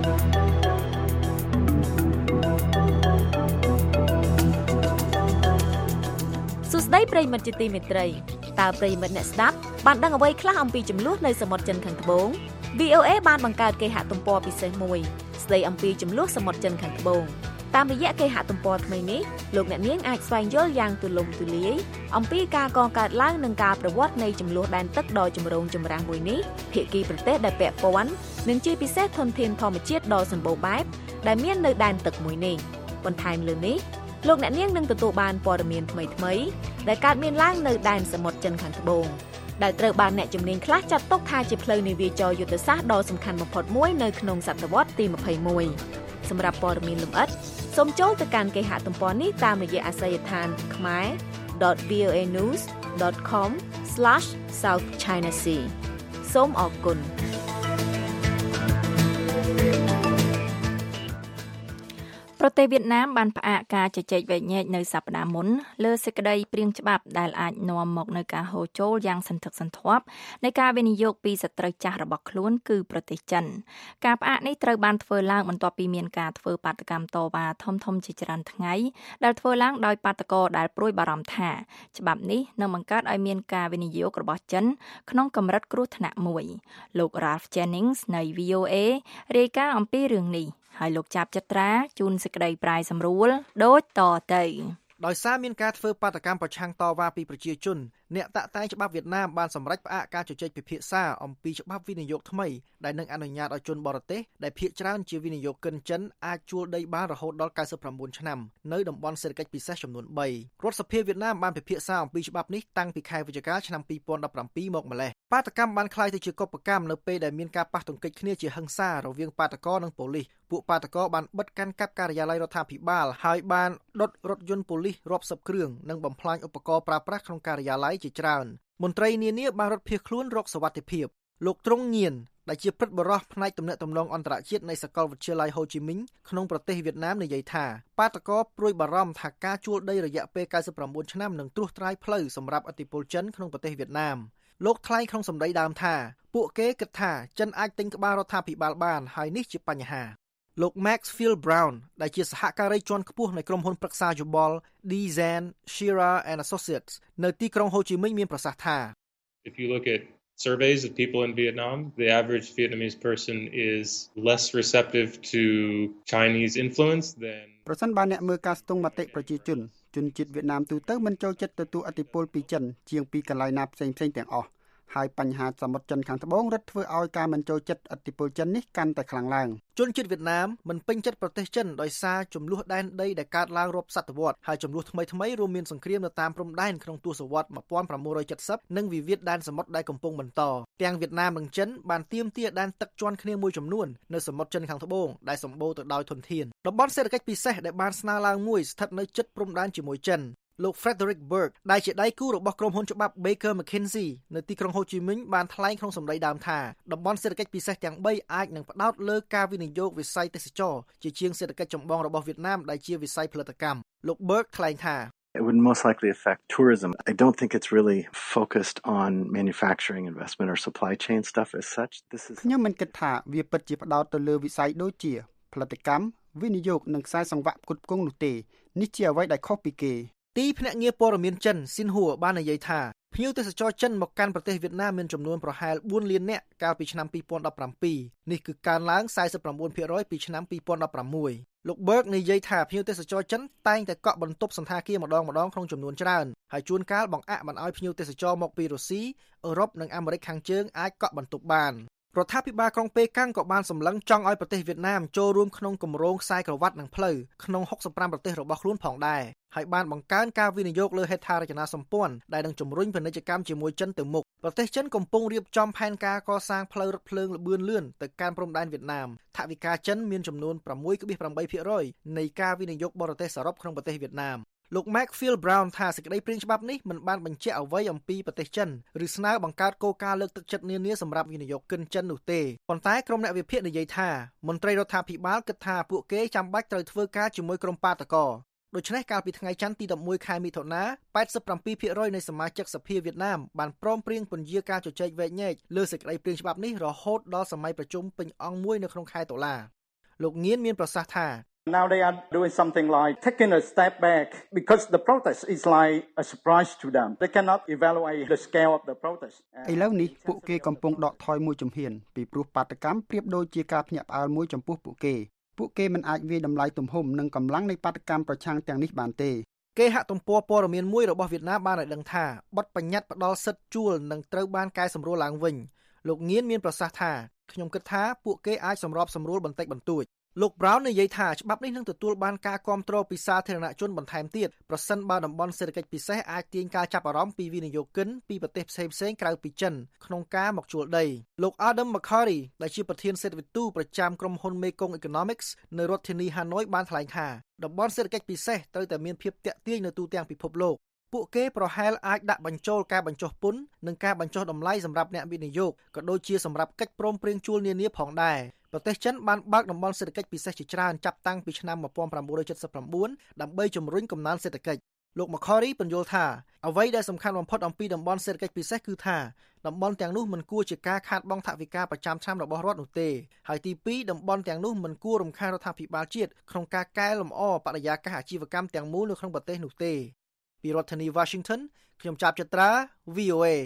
សួស្តីប្រិយមិត្តជាទីមេត្រីតើប្រិយមិត្តអ្នកស្ដាប់បានដឹងអ្វីខ្លះអំពីចំនួននៅសមុទ្រចិនខាងត្បូង វី អូ អេ បានបង្កើតគេហទំព័រពិសេសមួយស្ដីអំពីចំនួនសមុទ្រចិនខាងត្បូងតាមរយៈគេហទំព័រថ្មីនេះលោកអ្នកនាងអាចស្វែងយល់យ៉ាងទូលំទូលាយអំពីការកកើតឡើងនិងការប្រវត្តិនៃចំនួនដែនទឹកដ៏ចម្រូងចម្រាសមួយនេះភាគីប្រទេសដែលពាក់ព័ន្ធនិងជាពិសេសធនធានធម្មជាតិដ៏សម្បូរបែបដែលមាននៅដែនទឹកមួយនេះបន្ថែមលើនេះលោកអ្នកនាងនឹងទទួលបានព័ត៌មានថ្មីៗដែលកើតមានឡើងនៅដែនសមុទ្រចិនខាងត្បូងដែលត្រូវបានអ្នកជំនាញខ្លះចាត់ទុកថាជាផ្លូវនាវាចរយុទ្ធសាស្ត្រដ៏សំខាន់បំផុតមួយនៅក្នុងសតវត្សទីម្ភៃមួយសម្រាប់ព័ត៌មានលម្អិតសូមចូលទៅកាន់គេហទំព័រនេះតាមរយៈអាសយដ្ឋាន khmer dot v o a news dot com slash south china sea សូមអរគុណប្រទេសវៀតណាមបានផ្អាកការជជែកវែកញែកនៅសប្តាហ៍មុនលើសេចក្តីព្រាងច្បាប់ដែលអាចនាំមកនូវការហូរចូលយ៉ាងសន្ធឹកសន្ធាប់នៃការវិនិយោគពីសត្រូវចាស់របស់ខ្លួនគឺប្រទេសចិនការផ្អាកនេះត្រូវបានធ្វើឡើងបន្ទាប់ពីមានការធ្វើបាតកម្មតវ៉ាធំធំជាច្រើនថ្ងៃដែលធ្វើឡើងដោយបាតកោដែលព្រួយបារម្ភថាច្បាប់នេះនឹងបង្កើតឲ្យមានការវិនិយោគរបស់ចិនក្នុងកម្រិតគ្រោះថ្នាក់មួយលោក Ralph Jennings នៃ វី អូ អេ រាយការណ៍អំពីរឿងនេះហើយលោកចាប់ចត្រាជូនសេចក្តីប្រាយសម្រួលដូចតទៅដោយសារមានការធ្វើបាតកម្មប្រឆាំងតវ៉ាពីប្រជាជនអ្នកតាក់តែងច្បាប់វៀតណាមបានសម្រេចផ្អាកការជជែកពិភាក្សាអំពីច្បាប់វិនិយោគថ្មីដែលនឹងអនុញ្ញាតឲ្យជនបរទេសដែលភាគច្រើនជាវិនិយោគិនចិនអាចជួលដីបានរហូតដល់ninety nineឆ្នាំនៅតំបន់សេដ្ឋកិច្ចពិសេសចំនួនthreeរដ្ឋសភាវៀតណាមបានពិភាក្សាអំពីច្បាប់នេះតាំងពីខែវិច្ឆិកាឆ្នាំtwenty seventeenមកម្លេះបាតកម្មបានក្លាយទៅជាកុបកម្មនៅពេលដែលមានការប៉ះទង្គិចគ្នាជាហិង្សារវាងបាតកោនិងប៉ូលីសពួកបាតកោបានបិទកាន់កាប់ការិយាល័យរដ្ឋាភិបាលហើយបានដុតរថយន្តប៉ូលីសរាប់សិបគ្រឿងនិងបំផ្លាញឧបករណ៍ប្រើប្រាស់ក្នុងការិយាល័យជាច្រើនមន្ត្រីនានាបានរត់ភៀសខ្លួនរកសុវត្ថិភាពលោកទ្រង់ញៀនដែលជាព្រឹទ្ធបុរសផ្នែកទំនាក់ទំនងអន្តរជាតិនៃសាកលវិទ្យាល័យហូជីមីញក្នុងប្រទេសវៀតណាមនិយាយថាបាតកោព្រួយបារម្ភថាការជួលដីរយៈពេលninety nineឆ្នាំនឹងត្រួសត្រាយផ្លូវសម្រាប់ឥទ្ធិពលចិនក្នុងប្រទេសវៀតណាមលោកថ្លែងក្នុងសម្ដីដើមថាពួកគេគិតថាចិនអាចទិញក្បាលរដ្ឋាភិបាលបានហើយនេះជាបញ្ហាលោក Maxfield Brown ដែលជាសហការីជាន់ខ្ពស់នៃក្រុមហ៊ុនប្រឹក្សាយោបល់ Dezan Shira and Associates នៅទីក្រុងហូជីមីញមានប្រសាសន៍ថា If you look at surveys of people in Vietnam, the average Vietnamese person is less receptive to Chinese influence than ប្រសិនបើអ្នកមើលការស្ទង់មតិប្រជាជនជនជាតិវៀតណាមទូទៅមិនចូលចិត្តទទួលឥទ្ធិពលពីចិនជាងពីកន្លែងណាផ្សេងៗទាំងអស់ហើយបញ្ហាសមុទ្រចិនខាងត្បូងរឹតធ្វើឲ្យការមិនចូលចិត្តឥទ្ធិពលចិននេះកាន់តែខ្លាំងឡើងជនជាតិវៀតណាមមិនពេញចិត្តប្រទេសចិនដោយសារចំនួនដែនដីដែលកើតឡើងរាប់សតវត្សរ៍ហើយចំនួនថ្មីថ្មីរួមមានសង្គ្រាមនៅតាមព្រំដែនក្នុងទសវត្សរ៍nineteen seventyនិងវិវាទដែនសមុទ្រដែលកំពុងបន្តទាំងវៀតណាមនិងចិនបានទាមទារដែនទឹកជាន់គ្នាមួយចំនួននៅសមុទ្រចិនខាងត្បូងដែលសម្បូរទៅដោយធនធានតំបន់សេដ្ឋកិច្ចពិសេសដែលបានស្នើឡើងមួយស្ថិតនៅជិតព្រំដែនជាមួយចិនលោក Frederick Berg ដែលជាដៃគូរបស់ក្រុមហ៊ុនច្បាប់ Baker McKenzie នៅទីក្រុងហូជីមិញបានថ្លែងក្នុងសម្ដីដើមថាតំបន់សេដ្ឋកិច្ចពិសេសទាំងបីអាចនឹងផ្ដោតលើការវិនិយោគវិស័យទេសចរណ៍ជាជាងសេដ្ឋកិច្ចចម្បងរបស់វៀតណាមដែលជាវិស័យផលិតកម្មលោក Berg ថ្លែងថា It would most likely affect tourism. I don't think it's really focused on manufacturing investment or supply chain stuff as such. This is ខ្ញុំមិនគិតថាវាពិតជាផ្ដោតទៅលើវិស័យដូចជាផលិតកម្មវិនិយោគនិងខ្សែសង្វាក់ផ្គត់ផ្គង់នោះទេនេះជាអ្វីដែលខុសពីគេទីភ្នាក់ងារព័ត៌មានចិន Xinhua បាននិយាយថាភ្ញៀវទេសចរចិនមកកាន់ប្រទេសវៀតណាមមានចំនួនប្រហែលfourលាននាក់កាលពីឆ្នាំtwenty seventeenនេះគឺកើនឡើងforty-nine percentពីឆ្នាំtwenty sixteenលោក Berg និយាយថាភ្ញៀវទេសចរចិនតែងតែកក់បន្ទប់សន្តាគារម្ដងម្ដងក្នុងចំនួនច្រើនហើយជួនកាលបង្អាក់មិនឲ្យភ្ញៀវទេសចរមកពីរុស្ស៊ីអឺរ៉ុបនិងអាមេរិកខាងជើងអាចកក់បន្ទប់បានរដ្ឋាភិបាលក្រុងប៉េកាំងក៏បានសម្លឹងចង់ឲ្យប្រទេសវៀតណាមចូលរួមក្នុងគម្រោងខ្សែក្រវ៉ាត់និងផ្លូវក្នុងsixty-fiveប្រទេសរបស់ខ្លួនផងដែរហើយបានបង្កើនការវិនិយោគលើហេដ្ឋារចនាសម្ព័ន្ធដែលនឹងជំរុញពាណិជ្ជកម្មជាមួយចិនទៅមុខប្រទេសចិនកំពុងរៀបចំផែនការកសាងផ្លូវរថភ្លើងល្បឿនលឿនទៅកាន់ព្រំដែនវៀតណាមថវិកាចិនមានចំនួនsix point eight percent នៃការវិនិយោគបរទេសសរុបក្នុងប្រទេសវៀតណាមលោក Macfield Brown ថាសេចក្តីព្រាងច្បាប់នេះមិនបានបញ្ជាក់អ្វីអំពីប្រទេសចិនឬស្នើបង្កើតគោលការណ៍លើកទឹកចិត្តនានាសម្រាប់វិនិយោគិនចិននោះទេប៉ុន្តែក្រុមអ្នកវិភាគនិយាយថាមន្ត្រីរដ្ឋាភិបាលគិតថាពួកគេចាំបាច់ត្រូវធ្វើការជាមួយក្រុមបាតកោដូច្នេះកាលពីថ្ងៃច័ន្ទទីelevenខែមិថុនាeighty-seven percent នៃសមាជិកសភាវៀតណាមបានព្រមព្រៀងពន្យាការជជែកវែកញែកលើសេចក្តីព្រាងច្បាប់នេះរហូតដល់សម័យប្រជុំពេញអង្គមួយនៅក្នុងខែតុលាលោកងៀនមានប្រសាសន៍ថា Now they are doing something like taking a step back because the protest is like a surprise to them. They cannot evaluate the scale of the protest. ឥឡូវនេះពួកគេកំពុងដកថយមួយជំហានពីព្រោះបាតកម្មប្រៀបដូចជាការភ្ញាក់ផ្អើលមួយចំពោះពួកគេពួកគេមិនអាចវាយតម្លៃទំហំនិងកម្លាំងនៃបាតកម្មប្រឆាំងទាំងនេះបានទេគេហទំព័រព័ត៌មានមួយរបស់វៀតណាមបានឲ្យដឹងថាបទបញ្ញត្តិផ្ដល់សិទ្ធិជួលនឹងត្រូវបានកែសម្រួលឡើងវិញលោកងៀនមានប្រសាសន៍ថាខ្ញុំគិតថាពួកគេអាចសម្របសម្រួលបន្តិចបន្តួចលោក Brown និយាយថាច្បាប់នេះនឹងទទួលបានការគាំទ្រពីសាធារណជនបន្ថែមទៀតប្រសិនបើតំបន់សេដ្ឋកិច្ចពិសេសអាចទាញការចាប់អារម្មណ៍ពីវិនិយោគិនពីប្រទេសផ្សេងៗក្រៅពីចិនក្នុងការមកជួលដីលោក Adam McCarty ដែលជាប្រធានសេដ្ឋវិទូប្រចាំក្រុមហ៊ុន Mekong Economics នៅរដ្ឋធានី Hanoi បានថ្លែងថាតំបន់សេដ្ឋកិច្ចពិសេសត្រូវតែមានភាពទាក់ទាញនៅទូទាំងពិភពលោកពួកគេប្រហែលអាចដាក់បញ្ចូលការបញ្ចុះពន្ធនិងការបញ្ចុះតម្លៃសម្រាប់អ្នកវិនិយោគក៏ដូចជាសម្រាប់កិច្ចព្រមព្រៀងជួលនានាផងដែរប្រទេសចិនបានបើកតំបន់សេដ្ឋកិច្ចពិសេសជាច្រើនចាប់តាំងពីឆ្នាំnineteen seventy-nineដើម្បីជំរុញកំណើនសេដ្ឋកិច្ចលោក McCarty បញ្យល់ថាអ្វីដែលសំខាន់បំផុតអំពីតំបន់សេដ្ឋកិច្ចពិសេសគឺថាតំបន់ទាំងនោះមិនគួរជាការខាតបង់ថវិកាប្រចាំឆ្នាំរបស់រដ្ឋនោះទេហើយទីពីរតំបន់ទាំងនោះមិនគួររំខានរដ្ឋាភិបាលជាតិក្នុងការកែលម្អបរិយាកាសអាជីវកម្មទាំងមូលនៅក្នុងប្រទេសនោះទេពីរដ្ឋធានី Washington ខ្ញុំចាប់ចត្រា V O A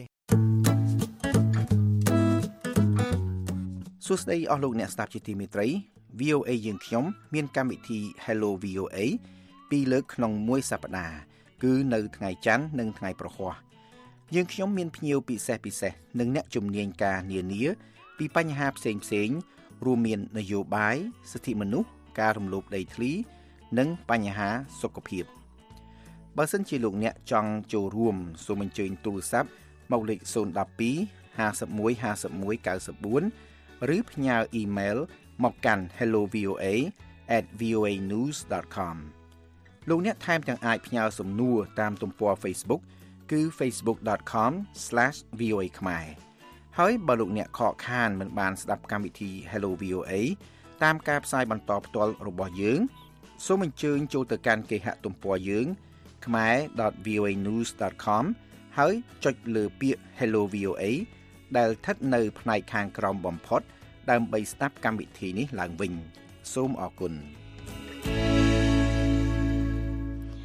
សួស្តីអស់លោកអ្នកស្ដាប់ជាទីមេត្រី V O A យើងខ្ញុំមានកម្មវិធី Hello វី អូ เอ ពីរលើកក្នុងមួយសប្តាហ៍គឺនៅថ្ងៃច័ន្ទនិងថ្ងៃប្រហ័សយើងខ្ញុំមានភ្ញៀវពិសេសពិសេសនិងអ្នកជំនាញការនានាពីបញ្ហាផ្សេងផ្សេងរួមមាននយោបាយសិទ្ធិមនុស្សការរំលោភដីធ្លីនិងបញ្ហាសុខភាពបើសិនជាលោកអ្នកចង់ចូលរួមសូមអញ្ជើញទូរស័ព្ទមកលេខzero one two five one five one nine fourឬផ្ញើអ៊ីមែលមកកាន់ hello v o a at v o a news dot com លោកអ្នកថែមទាំងអាចផ្ញើសំណួរតាមទំព័រ Facebook គឺ facebook dot com slash v o a ខ្មែរហើយបើលោកអ្នកខកខានមិនបានស្ដាប់កម្មវិធី Hello វី អូ เอ តាមការផ្សាយបន្តផ្ទាល់របស់យើងសូមអញ្ជើញចូលទៅកាន់គេហទំព័រយើង khmae dot v o a news dot com ហើយចុចលើពាក្យ Hello វី អូ เอ ដែលស្ថិតនៅផ្នែកខាងក្រោមបំផុតដើម្បីស្ដាប់កម្មវិធីនេះឡើងវិញសូមអរគុណព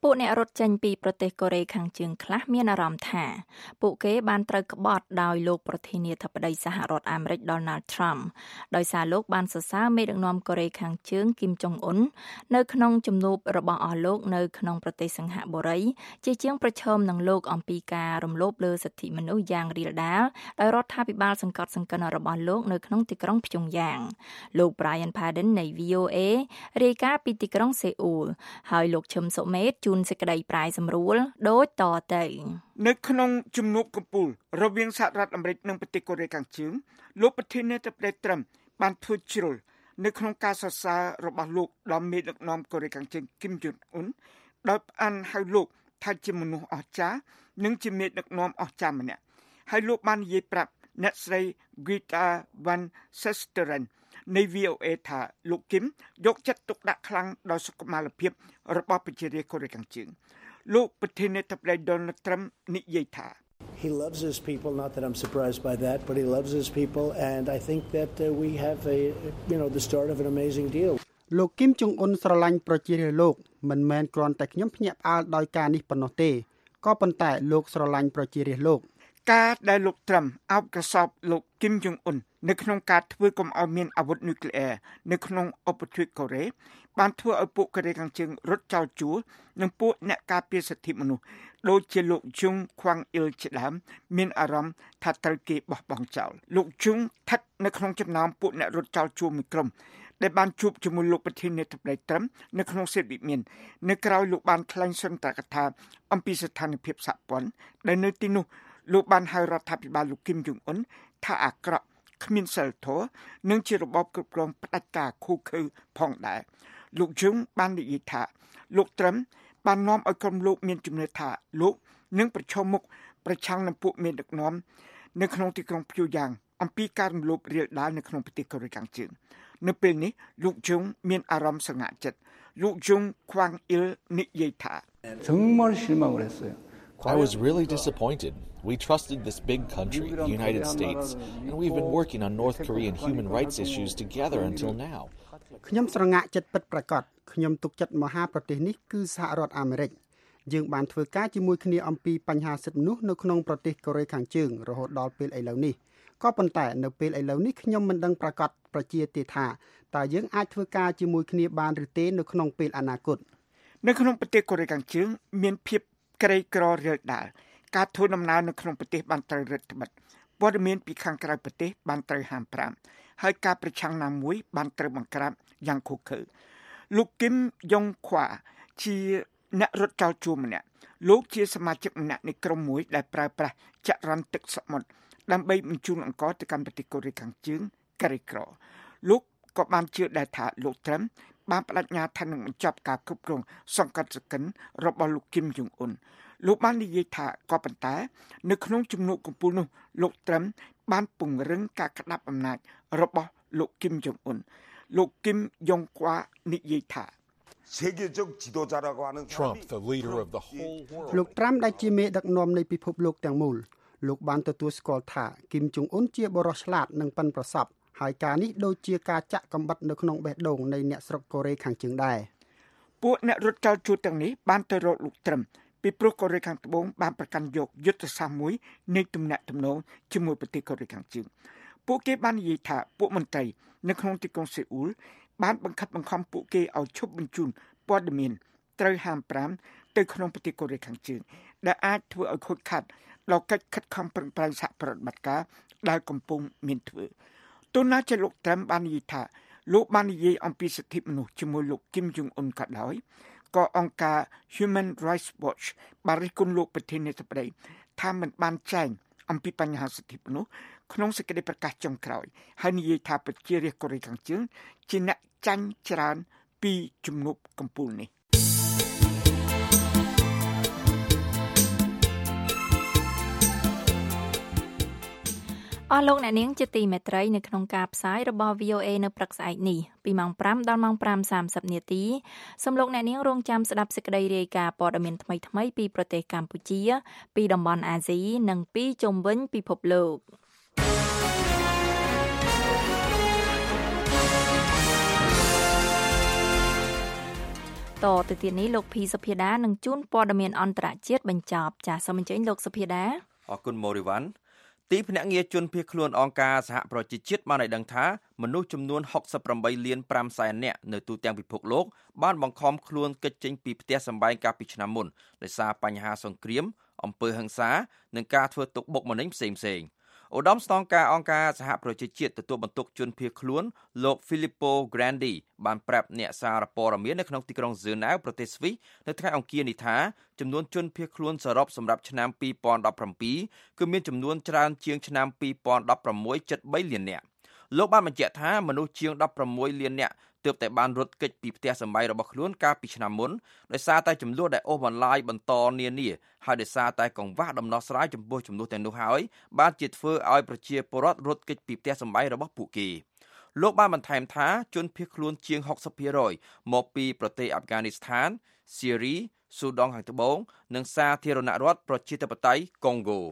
ពួកអ្នករត់ចេញពីប្រទេសកូរ៉េខាងជើងខ្លះមានអារម្មណ៍ថាពួកគេបានត្រូវក្បត់ដោយលោកប្រធានាធិបតីសហរដ្ឋអាមេរិក Donald Trump ដោយសារលោកបានសរសើរមេដឹកនាំកូរ៉េខាងជើងគីមចុងអ៊ុននៅក្នុងជំនួបរបស់អស់លោកនៅក្នុងប្រទេសសិង្ហបុរីជាជាងប្រឈមនឹងលោកអំពីការរំលោភលើសិទ្ធិមនុស្សយ៉ាងរាលដាលដោយរដ្ឋាភិបាលសង្កត់សង្កិនរបស់លោកនៅក្នុងទីក្រុងព្យុងយ៉ាងលោក Brian Padden នៃ វី អូ អេ រាយការណ៍ពីទីក្រុងសេអ៊ូលហើយលោកឈឹមសុមេតជួនសេចក្តីប្រាយសម្រួលដូចតទៅនៅក្នុងជំនួបកំពូលរវាងសហរដ្ឋអាមេរិកនិងប្រទេសកូរ៉េខាងជើងលោកប្រធានាធិបតីត្រាំបានធ្វើជ្រុលនៅក្នុងការសរសើររបស់លោកដល់មេដឹកនាំកូរ៉េខាងជើងគីមចុងអ៊ុនដោយផ្អានហៅលោកថាជាមនុស្សអស្ចារ្យនិងជាមេដឹកនាំអស្ចារ្យម្នាក់ហើយលោកបាននិយាយប្រាប់អ្នកស្រី Greta Van Susteren នៃ វី អូ អេ ថាលោកគីមយកចិត្តទុកដាក់ខ្លាំងដល់សុខុមាលភាពរបស់ប្រជារាស្ត្រកូរ៉េខាងជើងលោកប្រធានាធិបតី Donald Trump និយាយថា He loves his people, not that I'm surprised by that, but he loves his people and I think that uh, we have a you know the start of an amazing deal. លោកគីមចុងអ៊ុនស្រឡាញ់ប្រជារាស្ត្រលោកមិនមែនគ្រាន់តែខ្ញុំភ្ញាក់ផ្អើលដោយការនេះប៉ុណ្ណោះទេក៏ប៉ុន្តែលោកស្រឡាញ់ប្រជារាស្ត្រលោកការដែលលោកត្រាំអោបកសោបលោកគីមចុងអ៊ុននៅក្នុងការធ្វើកុំឲ្យមានអាវុធនុយក្លេអ៊ែរនៅក្នុងឧបទ្វីបកូរ៉េបានធ្វើឲ្យពួកកូរ៉េខាងជើងរត់ចោលជួរនិងពួកអ្នកការពារសិទ្ធិមនុស្សដូចជាលោកជុងខ្វាំងអ៊ីលជាដើមមានអារម្មណ៍ថាត្រូវគេបោះបង់ចោលលោកជុងស្ថិតនៅក្នុងចំណោមពួកអ្នករត់ចោលជួរមួយក្រុមដែលបានជួបជាមួយលោកប្រធានាធិបតីត្រាំនៅក្នុងសេតវិមាននៅក្រៅលោកបានថ្លែងសន្ទរកថាអំពីស្ថានភាពសហព័ន្ធដែលនៅទីនោះលោកបានហៅរដ្ឋាភិបាលលោកគីមចុងអ៊ុនថាអាក្រក់គ្មានសិលធម៌និងជារបបគ្រប់គ្រងផ្ដាច់ការឃូខើផងដែរលោកជុងបាននិយាយថាលោកត្រាំបាននាំឲ្យក្រុមលោកមានជំនឿថាលោកនឹងប្រឈមមុខប្រឆាំងនឹងពួកមានដឹកនាំនៅក្នុងទីក្រុងព្យុយ៉ាងអំពីការរំលោភរាលដាលនៅក្នុងប្រទេសកូរ៉េខាងជើងនៅពេលនេះលោកជុងមានអារម្មណ៍សង្ហាចិត្តលោកជុងខ្វាំងអ៊ីលនិយាយថា 정말 실망을 했어요. I was really disappointed. We trusted this big country, the United States, and we've been working on North Korean human rights issues together until now. ខ្ញុំស្រងាក់ចិត្តពិតប្រាកដខ្ញុំទុកចិត្តមហាប្រទេសនេះគឺសហរដ្ឋអាមេរិកយើងបានធ្វើការជាមួយគ្នាអំពីបញ្ហាសិទ្ធិមនុស្សនៅក្នុងប្រទេសកូរ៉េខាងជើងរហូតដល់ពេលឥឡូវនេះក៏ប៉ុន្តែនៅពេលឥឡូវនេះខ្ញុំមិនដឹងប្រាកដប្រជាទេថាតើយើងអាចធ្វើការជាមួយគ្នាបានឬទេនៅក្នុងពេលអនាគតនៅក្នុងប្រទេសកូរ៉េខាងជើងមានភាពក្រីក្ររាលដាលការធ្វើដំណើរនៅក្នុងប្រទេសបានត្រូវរឹតបន្តឹងព័ត៌មានពីខាងក្រៅប្រទេសបានត្រូវហាមប្រាមហើយការប្រឆាំងណាមួយបានត្រូវបង្ក្រាបយ៉ាងឃោរឃៅលោកគីមយ៉ុងខ្វាជាអ្នករត់ចោលជួរម្នាក់លោកជាសមាជិកម្នាក់នៃក្រុមមួយដែលប្រើប្រាស់ចរន្តទឹកសមុទ្រដើម្បីបញ្ជូនអង្ករទៅកាន់ប្រទេសកូរ៉េខាងជើងក្រីក្រលោកក៏បានជឿដែរថាលោកត្រាំបានបដិញ្ញាថានឹងបញ្ចប់ការគ្រប់គ្រងសង្កត់សង្កិនរបស់លោកគីមចុងអ៊ុនលោកបាននិយាយថាក៏ប៉ុន្តែនៅក្នុងជំនួបកំពូលនោះលោកត្រាំបានពង្រឹងការក្តាប់អំណាចរបស់លោកគីមចុងអ៊ុនលោកគីមយ៉ុងខ្វានិយាយថា Trump, the leader of the whole world. លោកត្រាំដែលជាមេដឹកនាំនៃពិភពលោកទាំងមូលលោកបានទទួលស្គាល់ថាគីមចុងអ៊ុនជាបរិសុទ្ធឆ្លាតនិងប៉ិនប្រសប់ហើយការនេះដូចជាការចាក់កំបិតនៅក្នុងបេះដូងនៃអ្នកស្រុកកូរ៉េខាងជើងដែរពួកអ្នករត់ចោលជួរទាំងនេះបានទៅរកលោកត្រាំពីព្រោះកូរ៉េខាងត្បូងបានប្រកាន់យកយុទ្ធសាស្ត្រមួយនៃទំនាក់ទំនងជាមួយប្រទេសកូរ៉េខាងជើងពួកគេបាននិយាយថាពួកមន្ត្រីនៅក្នុងទីក្រុងសេអ៊ូលបានបង្ខិតបង្ខំពួកគេឲ្យឈប់បញ្ជូនព័ត៌មានត្រូវហាមប្រាមទៅក្នុងប្រទេសកូរ៉េខាងជើងដែលអាចធ្វើឲ្យខូចខាតដល់កិច្ចខិតខំប្រឹងប្រែងសហប្រតិបត្តិការដែលកំពុងមានធ្វើទោះណាជាលោកត្រាំបាននិយាយថាលោកបាននិយាយអំពីសិទ្ធិមនុស្សជាមួយលោកគីមចុងអ៊ុនក៏ដោយក៏អង្គការ Human Rights Watch បានរិះគន់លោកប្រធានាធិបតីថាមិនបានចែងអំពីបញ្ហាសិទ្ធិមនុស្សក្នុងសេចក្តីប្រកាសចុងក្រោយហើយនិយាយថាប្រជារាស្ត្រកូរ៉េខាងជើងជាអ្នកចាញ់ច្រើនពីជំនួបកំពូលនេះអស់លោកអ្នកនាងជាទីមេត្រីនៅក្នុងការផ្សាយរបស់ វី អូ អេ នៅព្រឹកស្អែកនេះពីម៉ោងប្រាំដល់ម៉ោងប្រាំសាមសិបនាទីសូមលោកអ្នកនាងរងចាំស្ដាប់សេចក្តីរាយការណ៍ព័ត៌មានថ្មីៗពីប្រទេសកម្ពុជាពីតំបន់អាស៊ីនិងពីជុំវិញពិភពលោកតទៅទៀតនេះលោកភីសុភាដានឹងជួនព័ត៌មានអន្តរជាតិបញ្ចប់ចាសសូមអញ្ជើញលោកសុភាដាអរគុណម៉ូរីវ៉ាន់ទីភ្នាក់ងារជនភៀសខ្លួនអង្គការសហប្រជាជាតិបានឲ្យដឹងថាមនុស្សចំនួនហុកសិបប្រាំបីលានប្រាំសែននាក់នៅទូទាំងពិភពលោកបានបង្ខំខ្លួនគេចចេញពីផ្ទះសម្បែងកាលពីឆ្នាំមុនដោយសារបញ្ហាសង្គ្រាមអំពើហិង្សានិងការធ្វើទុកបុកម្នេញផ្សេងៗឧត្តមស្នងការអង្គការសហប្រជាជាតិទទួលបន្ទុកជនភៀសខ្លួនលោក Filippo Grandi បានប្រាប់អ្នកសារព័ត៌មាននៅក្នុងទីក្រុងហ្សឺណែវប្រទេសស្វីសនៅថ្ងៃអង្គារនេះថាចំនួនជនភៀសខ្លួនសរុបសម្រាប់ឆ្នាំពីរពាន់ដប់ប្រាំពីរគឺមានចំនួនច្រើនជាងឆ្នាំពីរពាន់ដប់ប្រាំមួយ ជិតបីលាននាក់លោកបានបញ្ជាក់ថាមនុស្សជាងដប់ប្រាំមួយលាននាក់ទើបតែបានរត់គេចពីផ្ទះសម្បែងរបស់ខ្លួនកាលពីឆ្នាំមុនដោយសារតែចំនួនដែលអូសបន្លាយបន្តនានាហើយដោយសារតែកង្វះដំណោះស្រាយចំពោះចំនួនទាំងនោះហើយបានជាធ្វើឲ្យប្រជាពលរដ្ឋរត់គេចពីផ្ទះសម្បែងរបស់ពួកគេលោកបានបន្ថែមថាជនភៀសខ្លួនជាង ហុកសិបភាគរយ មកពីប្រទេសអាហ្វហ្គានីស្ថានស៊េរីស៊ូដង់ខាងត្បូងនិងសាធារណរដ្ឋប្រជាធិបតេយ្យកុងហ្គោ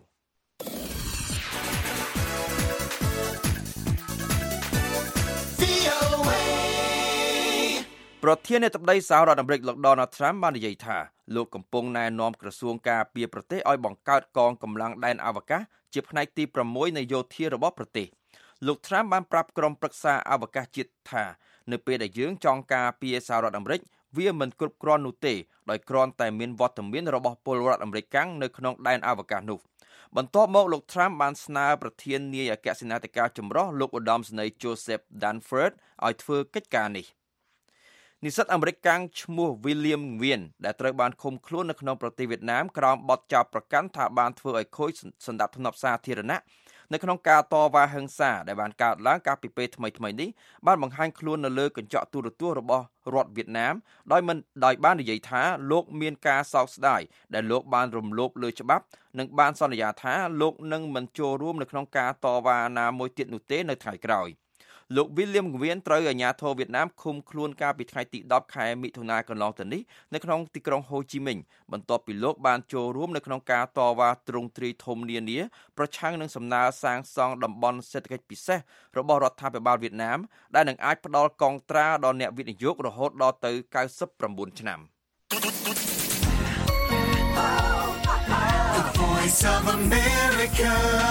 ប្រធានាធិបតីសហរដ្ឋអាមេរិកលោក Donald Trump បាននិយាយថាលោកកំពុងណែនាំក្រសួងការពារប្រទេសឲ្យបង្កើតកងកម្លាំងដែនអវកាសជាផ្នែកទីប្រាំមួយនៃយោធារបស់ប្រទេសលោក Trump បានប្រាប់ក្រុមប្រឹក្សាអវកាសជាតិថានៅពេលដែលយើងចង់ការពារសហរដ្ឋអាមេរិកវាមិនគ្រប់គ្រាន់នោះទេដោយគ្រាន់តែមានវត្តមានរបស់ពលរដ្ឋអាមេរិកនៅក្នុងដែនអវកាសនោះបន្ទាប់មកលោក Trump បានស្នើប្រធាននាយអគ្គសេនាធិការចម្រុះលោកឧត្តមសេនីយ៍ Joseph Dunford ឲ្យធ្វើកិច្ចការនេះនិស្សិតអាមេរិកកាំងឈ្មោះ William Nguyen ដែលត្រូវបានឃុំខ្លួននៅក្នុងប្រទេសវៀតណាមក្រោមបទចោទប្រកាន់ថាបានធ្វើឲ្យខូចសណ្ដាប់ធ្នាប់សាធារណៈនៅក្នុងការតវ៉ាហិង្សាដែលបានកើតឡើងកាលពីពេលថ្មីៗនេះបានបង្ហាញខ្លួននៅលើកញ្ចក់ទូរទស្សន៍របស់រដ្ឋវៀតណាមដោយមិនដោយបាននិយាយថាលោកមានការសោកស្ដាយដែលលោកបានរំលោភលើច្បាប់និងបានសន្យាថាលោកនឹងមិនចូលរួមនៅក្នុងការតវ៉ាណាមួយទៀតនោះទេនៅថ្ងៃក្រោយលោក William Nguyen ត្រូវអាជ្ញាធរវៀតណាមឃុំខ្លួនកាលពីថ្ងៃទីដប់ខែមិថុនាកន្លងទៅនេះនៅក្នុងទីក្រុងហូជីមិញបន្ទាប់ពីលោកបានចូលរួមនៅក្នុងការតវ៉ាទ្រង់ទ្រាយធំនានាប្រឆាំងនឹងសំណើសាងសង់តំបន់សេដ្ឋកិច្ចពិសេសរបស់រដ្ឋាភិបាលវៀតណាមដែលនឹងអាចផ្ដល់កងត្រាដល់អ្នកវិនិយោគរហូតដល់ទៅកៅសិបប្រាំបួនឆ្នាំ The Voice of America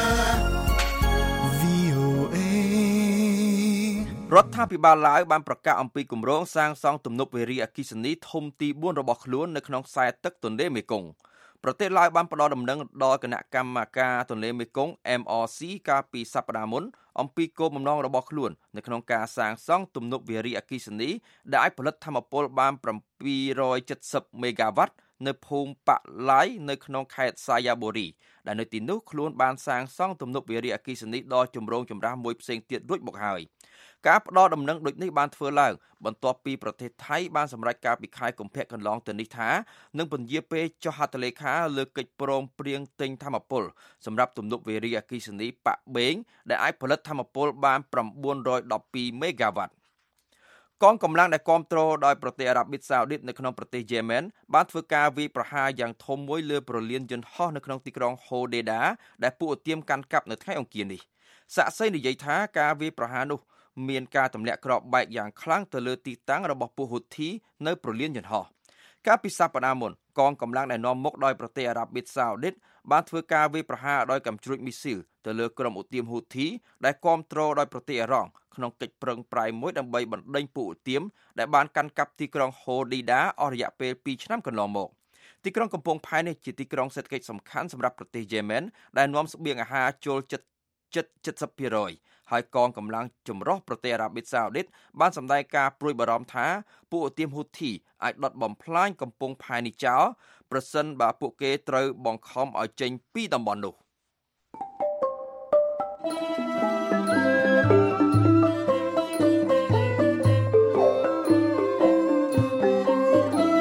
រដ្ឋាភិបាលឡាវបានប្រកាសអំពីគម្រោងសាងសង់ទំនប់វារីអគ្គិសនីធំទីបួនរបស់ខ្លួននៅក្នុងខ្សែទឹកទន្លេមេគង្គប្រទេសឡាវបានផ្ដល់ដំណឹងដល់គណៈកម្មការទន្លេមេគង្គ M R C កាលពីសប្តាហ៍មុនអំពីគោលបំណងរបស់ខ្លួននៅក្នុងការសាងសង់ទំនប់វារីអគ្គិសនីដែលអាចផលិតថាមពលបានbảy trăm七mươiមេហ្គាវ៉ាត់នៅភូមិប៉ាឡៃនៅក្នុងខេត្តសាយ៉ាបូរីដែលនៅទីនោះខ្លួនបានសាងសង់ទំនប់វារីអគ្គិសនីដ៏ចម្រូងចម្រាសមួយផ្សេងទៀតរួចមកហើយការផ្ដល់ដំណឹងដូចនេះបានធ្វើឡើងបន្ទាប់ពីប្រទេសថៃបានសម្រេចការពីខែកុម្ភៈកន្លងទៅនេះថានឹងពន្យាពេលចុះហត្ថលេខាលើកិច្ចព្រមព្រៀងទិញថាមពលសម្រាប់ទំនប់វារីអគ្គិសនីប៉ាក់បេងដែលអាចផលិតថាមពលបាន៩១២មេហ្គាវ៉ាត់កងកម្លាំងដែលគាំទ្រដោយប្រទេសអារ៉ាប៊ីសាអូឌីតនៅក្នុងប្រទេសយេម៉ែនបានធ្វើការវាយប្រហារយ៉ាងធំមួយលើប្រលានយន្តហោះនៅក្នុងទីក្រុងហូដេដាដែលពួកឧទាមកាន់កាប់នៅថ្ងៃអង្គារនេះសាក់សីនិយាយថាការវាយប្រហារនោះមានការទម្លាក់គ្រាប់បែកយ៉ាងខ្លាំងទៅលើទីតាំងរបស់ពួកហ៊ូធីនៅប្រលានយន្តហោះកាលពីសប្តាហ៍មុនកងកម្លាំងដែលនាំមុខដោយប្រទេសអារ៉ាប៊ីសាអូឌីតបានធ្វើការវាយប្រហារដោយកាំជ្រួចមីស៊ីលទៅលើក្រុមឧទាមហ៊ូធីដែលគាំទ្រដោយប្រទេសអ៊ីរ៉ង់ក្នុងកិច្ចប្រឹងប្រែងមួយដើម្បីបណ្ដេញពួកឧទាមដែលបានកាន់កាប់ទីក្រុងហូឌីដាអស់រយៈពេលពីរឆ្នាំកន្លងមកទីក្រុងកំពង់ផែនេះជាទីក្រុងសេដ្ឋកិច្ចសំខាន់សម្រាប់ប្រទេសយេម៉ែនដែលនាំស្បៀងអាហារចូលជិតជិតเจ็ดสิบភាគរយហើយកងកម្លាំងចម្រុះប្រទេសអារ៉ាប៊ីសាអូឌីតបានសម្ដែងការព្រួយបារម្ភថាពួកឧទាមហ៊ូធីអាចដុតបំផ្លាញកំពង់ផែនេះចោលប្រសិនបើពួកគេត្រូវបង្ខំឲ្យចេញពីតំបន់នោះ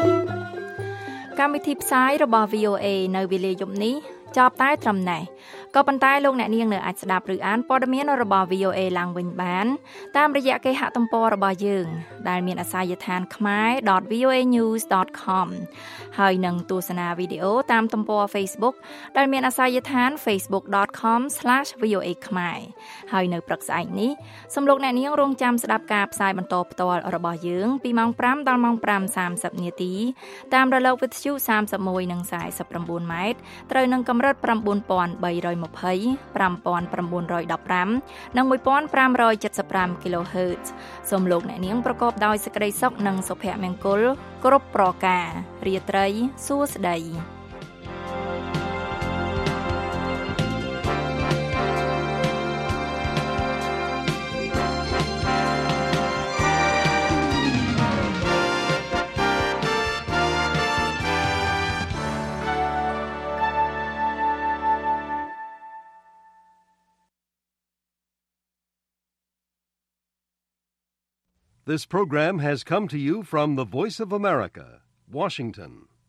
កម្មវិធីផ្សាយរបស់ V O A នៅវេលាយប់នេះចប់តែត្រឹមណេះក៏ប៉ុន្តែលោកអ្នកនាងនៅអាចស្ដាប់ឬអានព័ត៌មានរបស់ វី អូ เอ ឡើងវិញបានតាមរយៈគេហទំព័ររបស់យើងដែលមានអាសយដ្ឋាន khmer dot v o a news dot com ហើយនឹងទស្សនាវីដេអូតាមទំព័រ Facebook ដែលមានអាសយដ្ឋាន facebook dot com slash v o a khmer ហើយនៅព្រឹកស្អែកនេះសូមលោកអ្នកនាងរងចាំស្ដាប់ការផ្សាយបន្តផ្ទាល់របស់យើងពីម៉ោងfiveដល់ម៉ោងfiveសាមសិបនាទីតាមរលកវិទ្យុthirty-oneនិងforty-nineម៉ែត្រត្រូវនឹងកម្រិតnine thousand three hundred twenty, five thousand nine hundred fifteenនិងfifteen seventy-five kilohertz សូមលោកអ្នកនាងប្រកបដោយសេចក្តីសុខនិងសុភមង្គលគ្រប់ប្រការរាត្រីសួស្តី This program has come to you from the Voice of America, Washington.